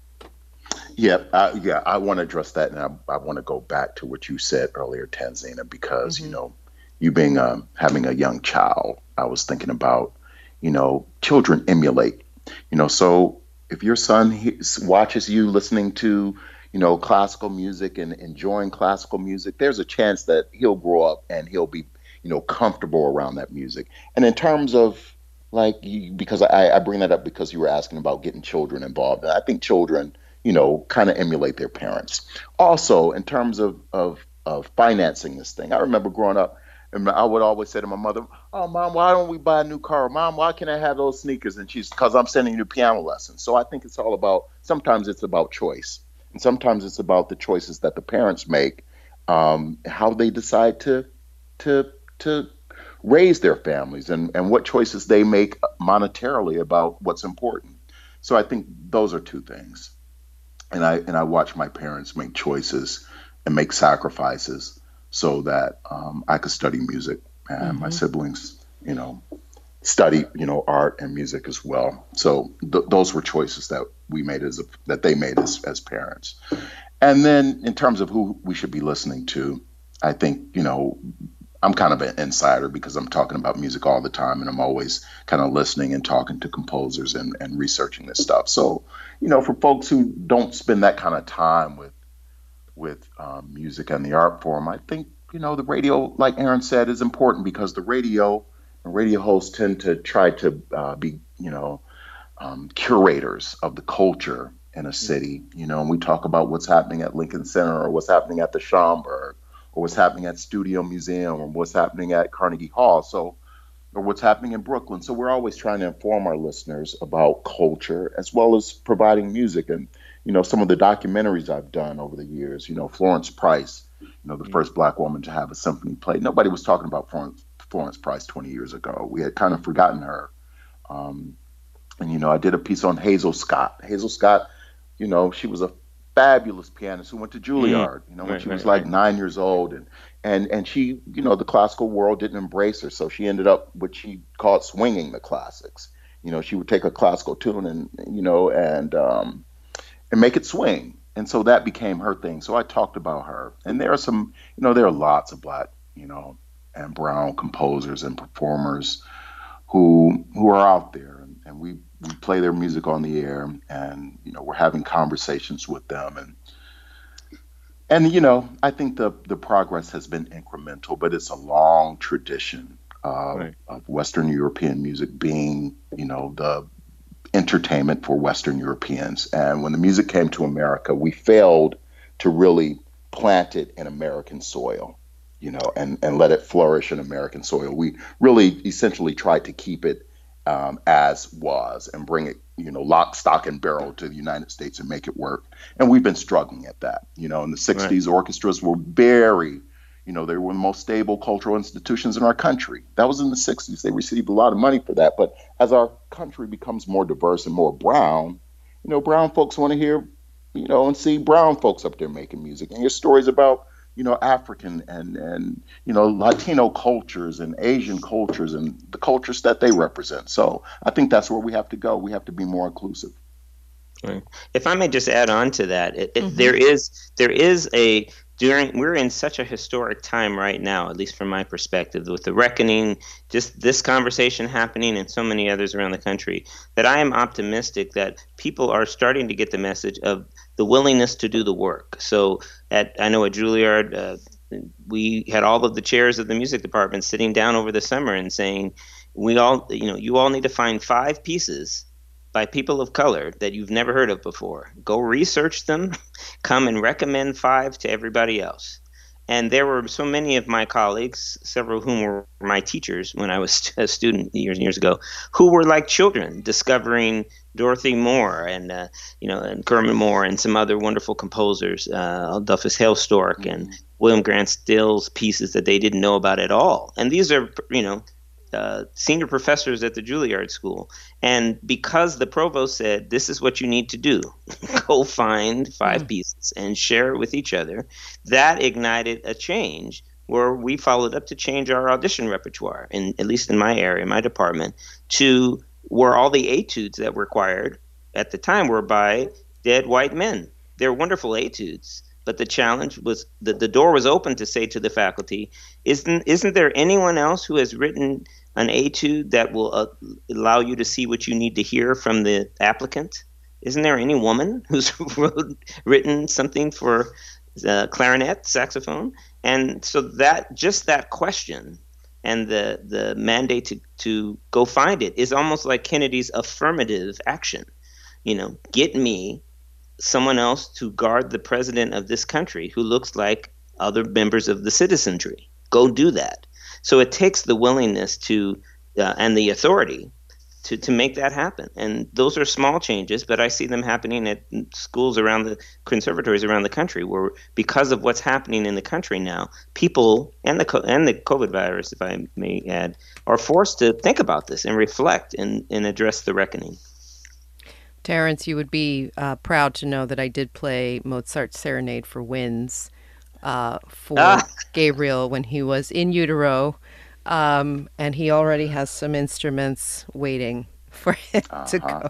Yeah, uh, yeah, I want to address that, and I, I want to go back to what you said earlier, Tanzina, because Mhm. you know, you being um, having a young child, I was thinking about, you know, children emulate, you know, so if your son he, watches you listening to, you know, classical music and enjoying classical music, there's a chance that he'll grow up and he'll be, you know, comfortable around that music. And in terms of like, you, because I, I bring that up because you were asking about getting children involved, and I think children, you know, kind of emulate their parents. Also, in terms of, of of financing this thing, I remember growing up, and I would always say to my mother, "Oh, Mom, why don't we buy a new car? Mom, why can't I have those sneakers?" And she's, "Because I'm sending you to piano lessons." So I think it's all about, sometimes it's about choice, and sometimes it's about the choices that the parents make, um, how they decide to to to raise their families, and and what choices they make monetarily about what's important. So I think those are two things. And I and I watched my parents make choices and make sacrifices so that um, I could study music, and my Mhm. siblings, you know, study, you know, art and music as well. So th- those were choices that we made as a, that they made as as parents. And then in terms of who we should be listening to, I think, you know, I'm kind of an insider because I'm talking about music all the time, and I'm always kind of listening and talking to composers and, and researching this stuff. So, you know, for folks who don't spend that kind of time with with um, music and the art form, I think, you know, the radio, like Aaron said, is important, because the radio and radio hosts tend to try to uh, be, you know, um, curators of the culture in a city. You know, and we talk about what's happening at Lincoln Center, or what's happening at the Schomburg, or what's happening at Studio Museum, or what's happening at Carnegie Hall. So, or what's happening in Brooklyn. So we're always trying to inform our listeners about culture as well as providing music. And, you know, some of the documentaries I've done over the years, you know, Florence Price, you know, the first Black woman to have a symphony played. Nobody was talking about Florence, Florence Price twenty years ago. We had kind of forgotten her. Um, and, you know, I did a piece on Hazel Scott. Hazel Scott, you know, she was a fabulous pianist who went to Juilliard, you know, when Right, she was right, like right. nine years old. And, and, and she, you know, the classical world didn't embrace her. So she ended up what she called swinging the classics. You know, she would take a classical tune and, you know, and, um, and make it swing. And so that became her thing. So I talked about her. And there are some, you know, there are lots of Black, you know, and brown composers and performers who, who are out there. And, and we, we play their music on the air, and, you know, we're having conversations with them. And, and, you know, I think the, the progress has been incremental, but it's a long tradition of, Right. of Western European music being, you know, the entertainment for Western Europeans. And when the music came to America, we failed to really plant it in American soil, you know, and, and let it flourish in American soil. We really essentially tried to keep it um, as was and bring it, you know, lock, stock, and barrel to the United States and make it work. And we've been struggling at that. You know, in the sixties, orchestras were very, you know, they were the most stable cultural institutions in our country. That was in the sixties. They received a lot of money for that. But as our country becomes more diverse and more brown, you know, brown folks want to hear, you know, and see brown folks up there making music and hear stories about, you know, African and, and, you know, Latino cultures and Asian cultures and the cultures that they represent. So I think that's where we have to go. We have to be more inclusive. Right. If I may just add on to that, it, it, there is there is a during we're in such a historic time right now, at least from my perspective, with the reckoning, just this conversation happening and so many others around the country, that I am optimistic that people are starting to get the message of the willingness to do the work. So at I know at Juilliard, uh, we had all of the chairs of the music department sitting down over the summer and saying, we all, you know, you all need to find five pieces by people of color that you've never heard of before. Go research them, come and recommend five to everybody else. And there were so many of my colleagues, several of whom were my teachers when I was a student years and years ago, who were like children discovering Dorothy Moore and, uh, you know, and Kermit Moore and some other wonderful composers, uh, Adolphus Hailstork mm-hmm. and William Grant Still's pieces that they didn't know about at all. And these are, you know, Uh, senior professors at the Juilliard School. And because the provost said, this is what you need to do, go find five mm. pieces and share it with each other, that ignited a change where we followed up to change our audition repertoire, in, at least in my area, my department, to where all the etudes that were required at the time were by dead white men. They're wonderful etudes. But the challenge was that the door was open to say to the faculty, isn't isn't there anyone else who has written an etude that will uh, allow you to see what you need to hear from the applicant? Isn't there any woman who's wrote, written something for uh, clarinet, saxophone? And so that just that question and the the mandate to, to go find it is almost like Kennedy's affirmative action. You know, get me someone else to guard the president of this country who looks like other members of the citizenry. Go do that. So it takes the willingness to uh, and the authority to, to make that happen. And those are small changes, but I see them happening at schools around the conservatories around the country, where because of what's happening in the country now, people and the and the COVID virus, if I may add, are forced to think about this and reflect and, and address the reckoning. Terrence, you would be uh, proud to know that I did play Mozart's Serenade for Winds uh, for ah. Gabriel when he was in utero, um, and he already has some instruments waiting for him uh-huh. to go.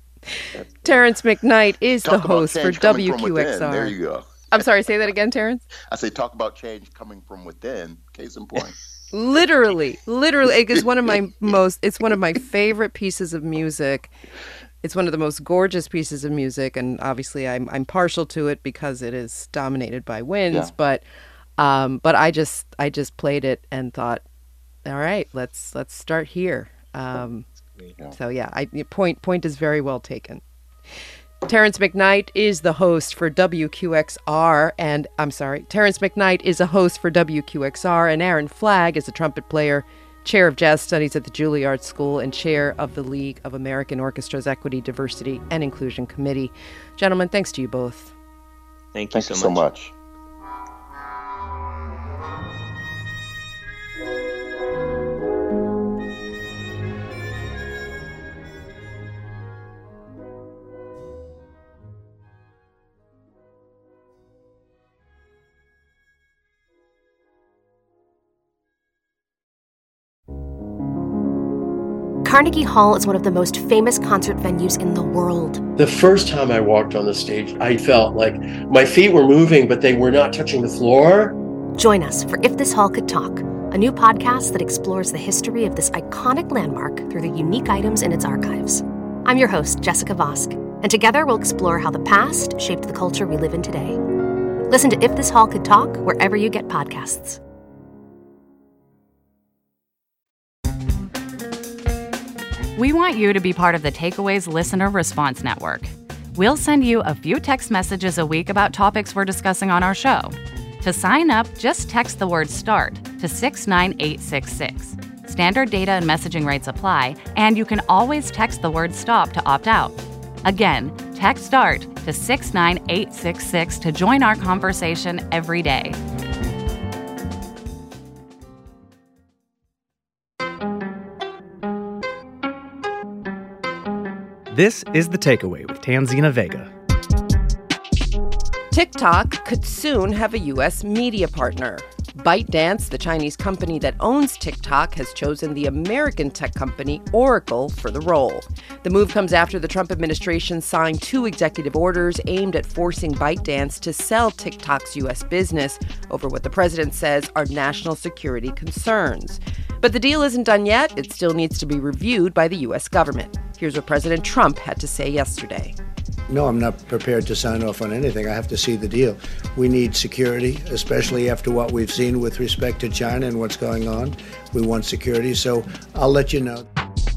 Terrence McKnight is talk the host for W Q X R. There you go. I'm sorry, say that again, Terrence? I say talk about change coming from within. Case in point. Literally, literally, it is one of my most, it's one of my favorite pieces of music. It's one of the most gorgeous pieces of music, and obviously I'm I'm partial to it because it is dominated by winds. Yeah. But um, but I just I just played it and thought, all right, let's let's start here. Um, yeah. So yeah, I point point is very well taken. Terrence McKnight is the host for W Q X R, and I'm sorry, Terrence McKnight is a host for W Q X R, and Aaron Flagg is a trumpet player. chair of jazz studies at the Juilliard School and chair of the League of American Orchestras Equity, Diversity, and Inclusion Committee. Gentlemen, thanks to you both. Thank you Thank so you much. so much. Carnegie Hall is one of the most famous concert venues in the world. The first time I walked on the stage, I felt like my feet were moving, but they were not touching the floor. Join us for If This Hall Could Talk, a new podcast that explores the history of this iconic landmark through the unique items in its archives. I'm your host, Jessica Vosk, and together we'll explore how the past shaped the culture we live in today. Listen to If This Hall Could Talk wherever you get podcasts. We want you to be part of the Takeaways Listener Response Network. We'll send you a few text messages a week about topics we're discussing on our show. To sign up, just text the word START to six nine eight six six. Standard data and messaging rates apply, and you can always text the word STOP to opt out. Again, text START to six nine eight six six to join our conversation every day. This is The Takeaway with Tanzina Vega. TikTok could soon have a U S media partner. ByteDance, the Chinese company that owns TikTok, has chosen the American tech company Oracle for the role. The move comes after the Trump administration signed two executive orders aimed at forcing ByteDance to sell TikTok's U S business over what the president says are national security concerns. But the deal isn't done yet. It still needs to be reviewed by the U S government. Here's what President Trump had to say yesterday. No, I'm not prepared to sign off on anything. I have to see the deal. We need security, especially after what we've seen with respect to China and what's going on. We want security, so I'll let you know.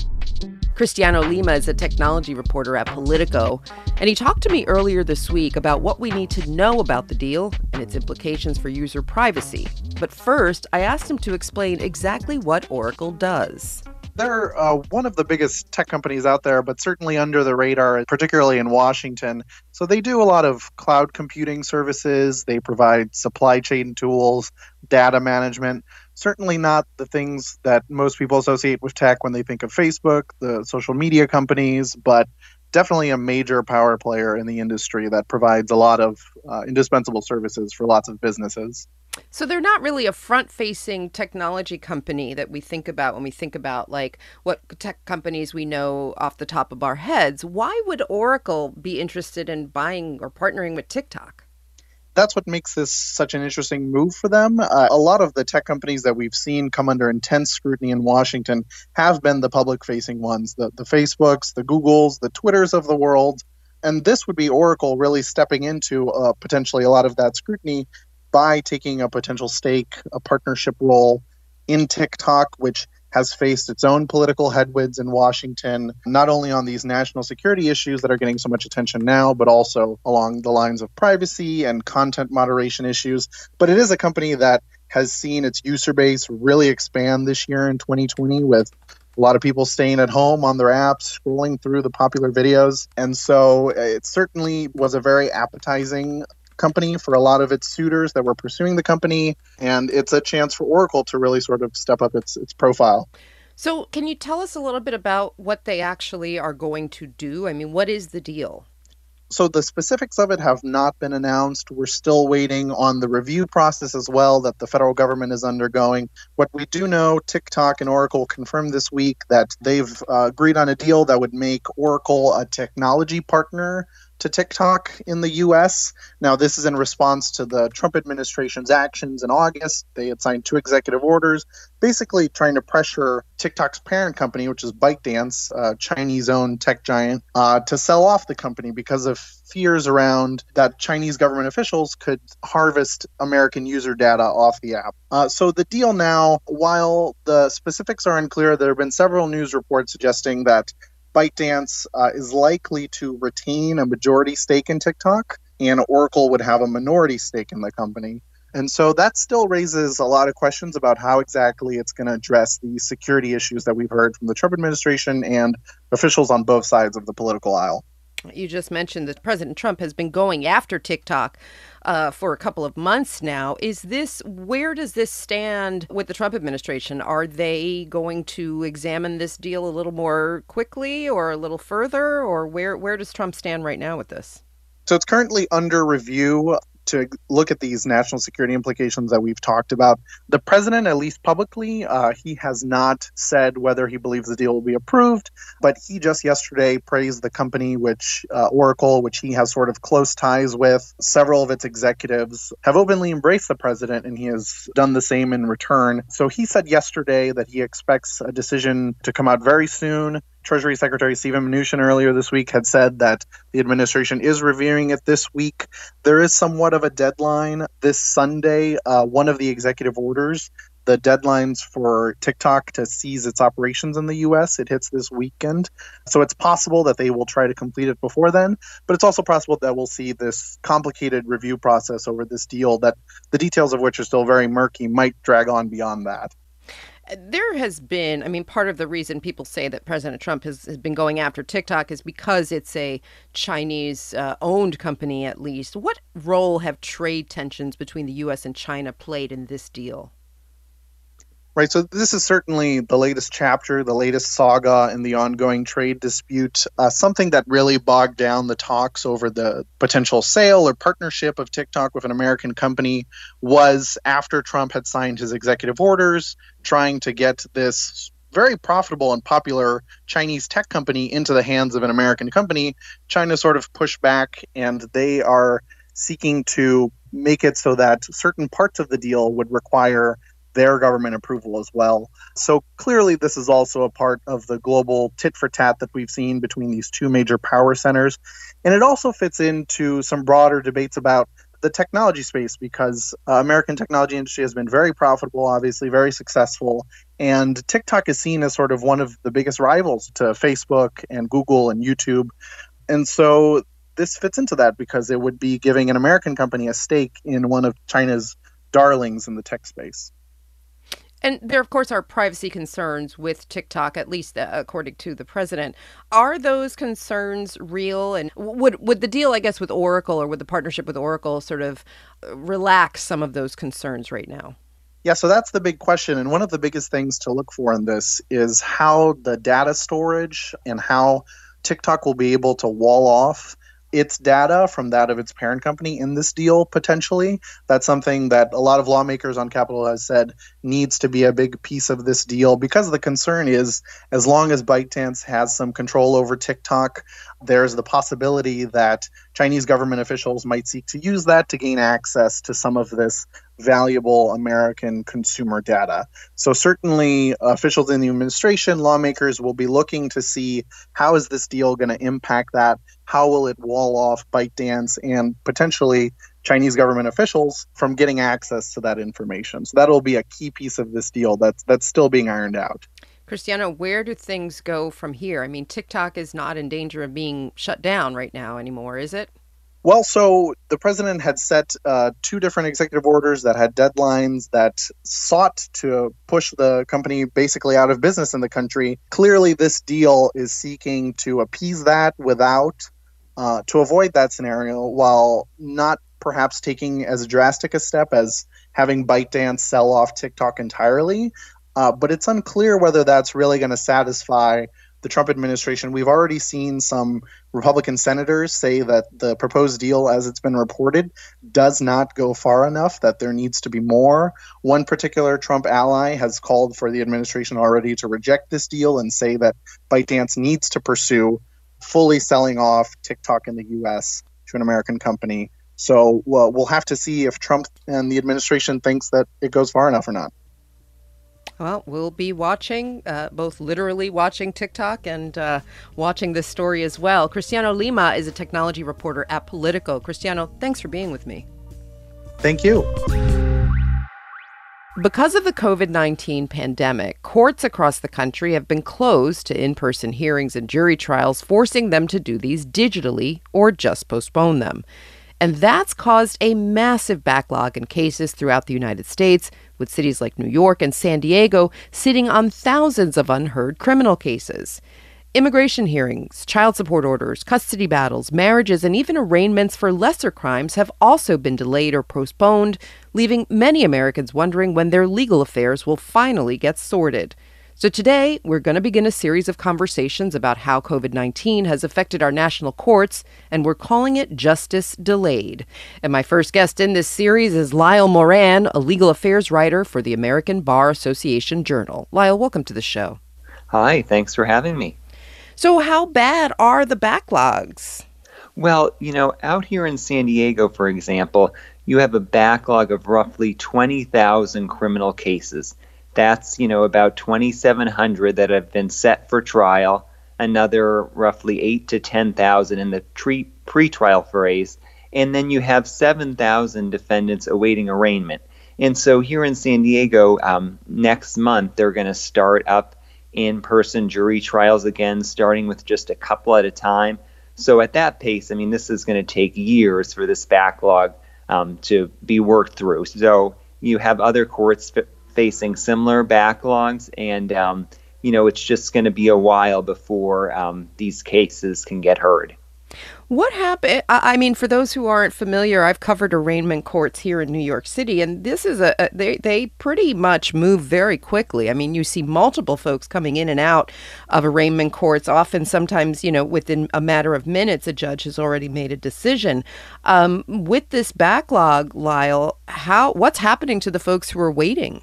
Cristiano Lima is a technology reporter at Politico, and he talked to me earlier this week about what we need to know about the deal and its implications for user privacy. But first, I asked him to explain exactly what Oracle does. They're uh, one of the biggest tech companies out there, but certainly under the radar, particularly in Washington. So they do a lot of cloud computing services. They provide supply chain tools, data management. Certainly not the things that most people associate with tech when they think of Facebook, the social media companies, but definitely a major power player in the industry that provides a lot of uh, indispensable services for lots of businesses. So they're not really a front-facing technology company that we think about when we think about like what tech companies we know off the top of our heads. Why would Oracle be interested in buying or partnering with TikTok? That's what makes this such an interesting move for them. Uh, a lot of the tech companies that we've seen come under intense scrutiny in Washington have been the public-facing ones, the, the Facebooks, the Googles, the Twitters of the world. And this would be Oracle really stepping into uh, potentially a lot of that scrutiny by taking a potential stake, a partnership role in TikTok, which has faced its own political headwinds in Washington, not only on these national security issues that are getting so much attention now, but also along the lines of privacy and content moderation issues. But it is a company that has seen its user base really expand this year in twenty twenty, with a lot of people staying at home on their apps, scrolling through the popular videos. And so it certainly was a very appetizing company for a lot of its suitors that were pursuing the company, and it's a chance for Oracle to really sort of step up its its profile. So can you tell us a little bit about what they actually are going to do? I mean, what is the deal? So the specifics of it have not been announced. We're still waiting on the review process as well that the federal government is undergoing. What we do know, TikTok and Oracle confirmed this week that they've uh, agreed on a deal that would make Oracle a technology partner to TikTok in the U S. Now, this is in response to the Trump administration's actions in August. They had signed two executive orders, basically trying to pressure TikTok's parent company, which is ByteDance, a Chinese-owned tech giant, uh, to sell off the company because of fears around that Chinese government officials could harvest American user data off the app. Uh, so the deal now, while the specifics are unclear, there have been several news reports suggesting that ByteDance uh, is likely to retain a majority stake in TikTok, and Oracle would have a minority stake in the company. And so that still raises a lot of questions about how exactly it's going to address the security issues that we've heard from the Trump administration and officials on both sides of the political aisle. You just mentioned that President Trump has been going after TikTok uh, for a couple of months now. Is this, where does this stand with the Trump administration? Are they going to examine this deal a little more quickly or a little further, or where, where does Trump stand right now with this? So it's currently under review to look at these national security implications that we've talked about. The president, at least publicly, uh, he has not said whether he believes the deal will be approved, but he just yesterday praised the company, which uh, Oracle, which he has sort of close ties with. Several of its executives have openly embraced the president, and he has done the same in return. So he said yesterday that he expects a decision to come out very soon. Treasury Secretary Steven Mnuchin earlier this week had said that the administration is reviewing it this week. There is somewhat of a deadline this Sunday. Uh, one of the executive orders, the deadlines for TikTok to cease its operations in the U S, it hits this weekend. So it's possible that they will try to complete it before then, but it's also possible that we'll see this complicated review process over this deal that the details of which are still very murky might drag on beyond that. There has been, I mean, part of the reason people say that President Trump has, has been going after TikTok is because it's a Chinese-owned uh, company, at least. What role have trade tensions between the U S and China played in this deal? Right, so this is certainly the latest chapter, the latest saga in the ongoing trade dispute, uh, something that really bogged down the talks over the potential sale or partnership of TikTok with an American company was after Trump had signed his executive orders, trying to get this very profitable and popular Chinese tech company into the hands of an American company. China sort of pushed back, and they are seeking to make it so that certain parts of the deal would require their government approval as well. So clearly this is also a part of the global tit for tat that we've seen between these two major power centers. And it also fits into some broader debates about the technology space, because uh, American technology industry has been very profitable, obviously very successful, and TikTok is seen as sort of one of the biggest rivals to Facebook and Google and YouTube. And so this fits into that because it would be giving an American company a stake in one of China's darlings in the tech space. And there, of course, are privacy concerns with TikTok, at least uh, according to the president. Are those concerns real? And would would the deal, I guess, with Oracle or with the partnership with Oracle sort of relax some of those concerns right now? Yeah, so that's the big question. And one of the biggest things to look for in this is how the data storage and how TikTok will be able to wall off its data from that of its parent company in this deal, potentially. That's something that a lot of lawmakers on Capitol has said needs to be a big piece of this deal, because the concern is as long as ByteDance has some control over TikTok, there's the possibility that Chinese government officials might seek to use that to gain access to some of this valuable American consumer data. So certainly officials in the administration, lawmakers will be looking to see how is this deal going to impact that? How will it wall off ByteDance and potentially Chinese government officials from getting access to that information? So that'll be a key piece of this deal that's that's still being ironed out. Christiana, where do things go from here? I mean, TikTok is not in danger of being shut down right now anymore, is it? Well, so the president had set uh, two different executive orders that had deadlines that sought to push the company basically out of business in the country. Clearly, this deal is seeking to appease that without, uh, to avoid that scenario, while not perhaps taking as drastic a step as having ByteDance sell off TikTok entirely. Uh, but it's unclear whether that's really going to satisfy the Trump administration. We've already seen some Republican senators say that the proposed deal, as it's been reported, does not go far enough, that there needs to be more. One particular Trump ally has called for the administration already to reject this deal and say that ByteDance needs to pursue fully selling off TikTok in the U S to an American company. So well, we'll have to see if Trump and the administration thinks that it goes far enough or not. Well, we'll be watching, uh, both literally watching TikTok and uh, watching this story as well. Cristiano Lima is a technology reporter at Politico. Cristiano, thanks for being with me. Thank you. Because of the covid nineteen pandemic, courts across the country have been closed to in-person hearings and jury trials, forcing them to do these digitally or just postpone them. And that's caused a massive backlog in cases throughout the United States, with cities like New York and San Diego sitting on thousands of unheard criminal cases. Immigration hearings, child support orders, custody battles, marriages, and even arraignments for lesser crimes have also been delayed or postponed, leaving many Americans wondering when their legal affairs will finally get sorted. So today, we're going to begin a series of conversations about how covid nineteen has affected our national courts, and we're calling it Justice Delayed. And my first guest in this series is Lyle Moran, a legal affairs writer for the American Bar Association Journal. Lyle, welcome to the show. Hi, thanks for having me. So how bad are the backlogs? Well, you know, out here in San Diego, for example, you have a backlog of roughly twenty thousand criminal cases. That's, you know, about twenty-seven hundred that have been set for trial, another roughly eight to ten thousand in the tre- pre-trial phase, and then you have seven thousand defendants awaiting arraignment. And so here in San Diego, um, next month, they're going to start up in-person jury trials again, starting with just a couple at a time. So at that pace, I mean, this is going to take years for this backlog um, to be worked through. So you have other courts f- facing similar backlogs, and, um, you know, it's just going to be a while before um, these cases can get heard. What happened? I mean, for those who aren't familiar, I've covered arraignment courts here in New York City, and this is a, a they they pretty much move very quickly. I mean, you see multiple folks coming in and out of arraignment courts. Often, sometimes, you know, within a matter of minutes, a judge has already made a decision. Um, with this backlog, Lyle, how what's happening to the folks who are waiting?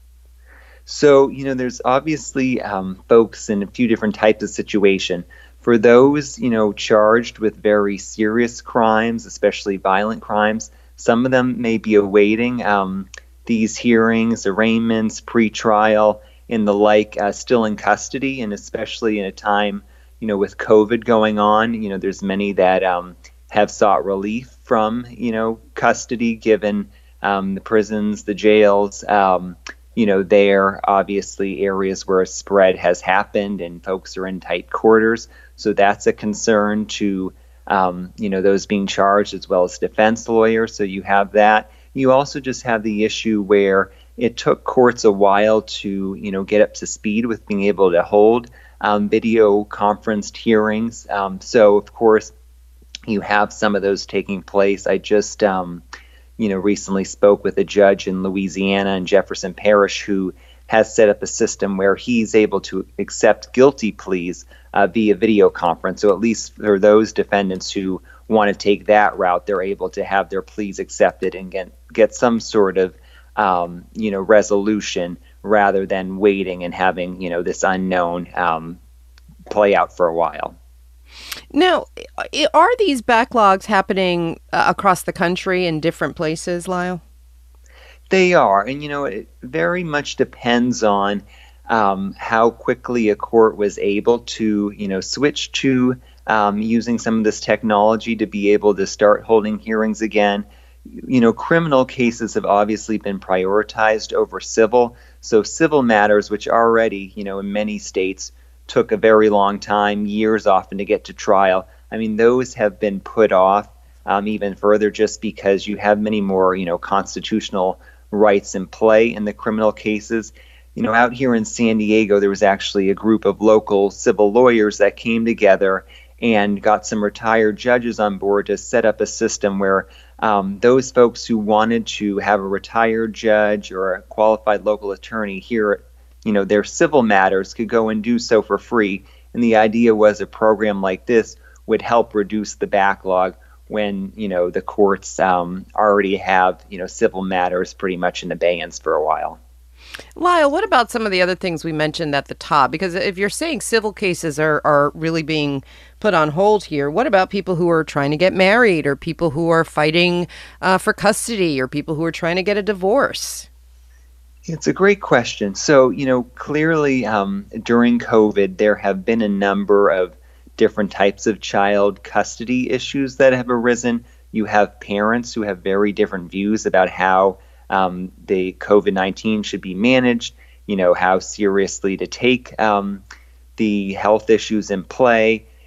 So, you know, there's obviously um, folks in a few different types of situation. For those, you know, charged with very serious crimes, especially violent crimes, some of them may be awaiting um, these hearings, arraignments, pretrial, and the like, uh, still in custody, and especially in a time, you know, with COVID going on, you know, there's many that um, have sought relief from, you know, custody, given um, the prisons, the jails. Um, you know, they're obviously areas where a spread has happened and folks are in tight quarters. So that's a concern to, um, you know, those being charged as well as defense lawyers. So you have that. You also just have the issue where it took courts a while to, you know, get up to speed with being able to hold um, video conferenced hearings. Um, so, of course, you have some of those taking place. I just, um, you know, recently spoke with a judge in Louisiana in Jefferson Parish who has set up a system where he's able to accept guilty pleas uh, via video conference. So at least for those defendants who want to take that route, they're able to have their pleas accepted and get, get some sort of, um, you know, resolution rather than waiting and having, you know, this unknown um, play out for a while. Now, are these backlogs happening uh, across the country in different places, Lyle? They are. And, you know, it very much depends on um, how quickly a court was able to, you know, switch to um, using some of this technology to be able to start holding hearings again. You know, criminal cases have obviously been prioritized over civil. So civil matters, which already, you know, in many states took a very long time, years often, to get to trial. I mean, those have been put off um, even further just because you have many more, you know, constitutional rights in play in the criminal cases. You know, out here in San Diego, there was actually a group of local civil lawyers that came together and got some retired judges on board to set up a system where um, those folks who wanted to have a retired judge or a qualified local attorney hear, you know, their civil matters could go and do so for free. And the idea was a program like this would help reduce the backlog when, you know, the courts um, already have, you know, civil matters pretty much in abeyance for a while. Lyle, what about some of the other things we mentioned at the top? Because if you're saying civil cases are, are really being put on hold here, what about people who are trying to get married, or people who are fighting uh, for custody, or people who are trying to get a divorce? It's a great question. So, you know, clearly um, during COVID, there have been a number of different types of child custody issues that have arisen. You have parents who have very different views about how um, the COVID nineteen should be managed, you know, how seriously to take um, the health issues in play.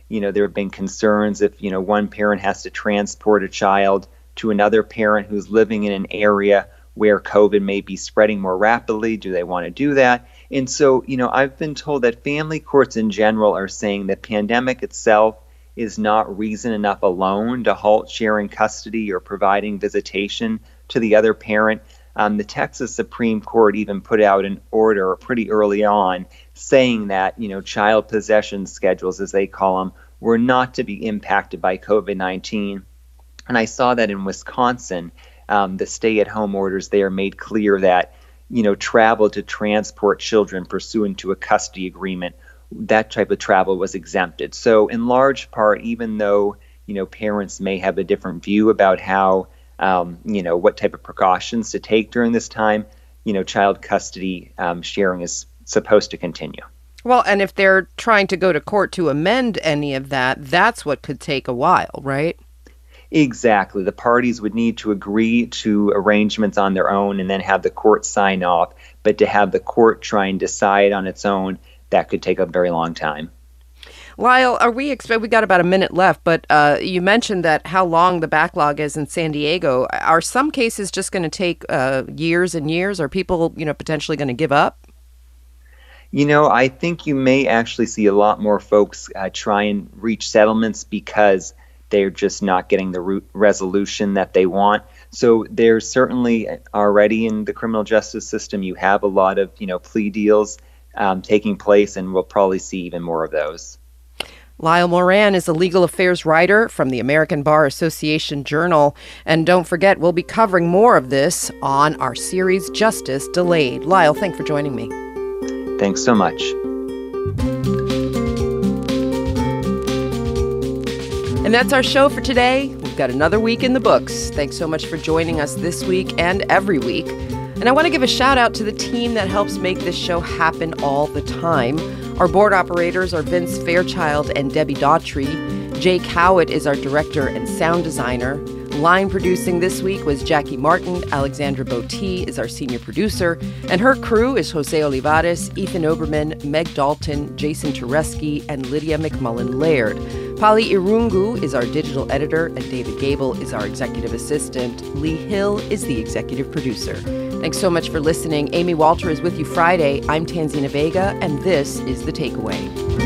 You know, there have been concerns if, you know, one parent has to transport a child to another parent who's living in an area where COVID may be spreading more rapidly. Do they want to do that? And so, you know, I've been told that family courts in general are saying the pandemic itself is not reason enough alone to halt sharing custody or providing visitation to the other parent. Um, the Texas Supreme Court even put out an order pretty early on saying that, you know, child possession schedules, as they call them, were not to be impacted by COVID nineteen. And I saw that in Wisconsin, um, the stay-at-home orders there made clear that, you know, travel to transport children pursuant to a custody agreement, that type of travel was exempted. So in large part, even though, you know, parents may have a different view about how, um, you know, what type of precautions to take during this time, you know, child custody um, sharing is supposed to continue. Well, and if they're trying to go to court to amend any of that, that's what could take a while, right? Exactly. The parties would need to agree to arrangements on their own and then have the court sign off. But to have the court try and decide on its own, that could take a very long time. Lyle, are we expect we got about a minute left, but uh, you mentioned that how long the backlog is in San Diego. Are some cases just going to take uh, years and years? Are people, you know, potentially going to give up? You know, I think you may actually see a lot more folks uh, try and reach settlements because they're just not getting the root resolution that they want. So there's certainly already in the criminal justice system, you have a lot of, you know, plea deals um, taking place, and we'll probably see even more of those. Lyle Moran is a legal affairs writer from the American Bar Association Journal. And don't forget, we'll be covering more of this on our series Justice Delayed. Lyle, thanks for joining me. Thanks so much. And that's our show for today. We've got another week in the books. Thanks so much for joining us this week and every week. And I want to give a shout out to the team that helps make this show happen all the time. Our board operators are Vince Fairchild and Debbie Daughtry. Jake Howitt is our director and sound designer. Line producing this week was Jackie Martin. Alexandra Botti is our senior producer. And her crew is Jose Olivares, Ethan Oberman, Meg Dalton, Jason Tereski, and Lydia McMullen Laird. Pali Irungu is our digital editor, and David Gable is our executive assistant. Lee Hill is the executive producer. Thanks so much for listening. Amy Walter is with you Friday. I'm Tanzina Vega, and this is The Takeaway.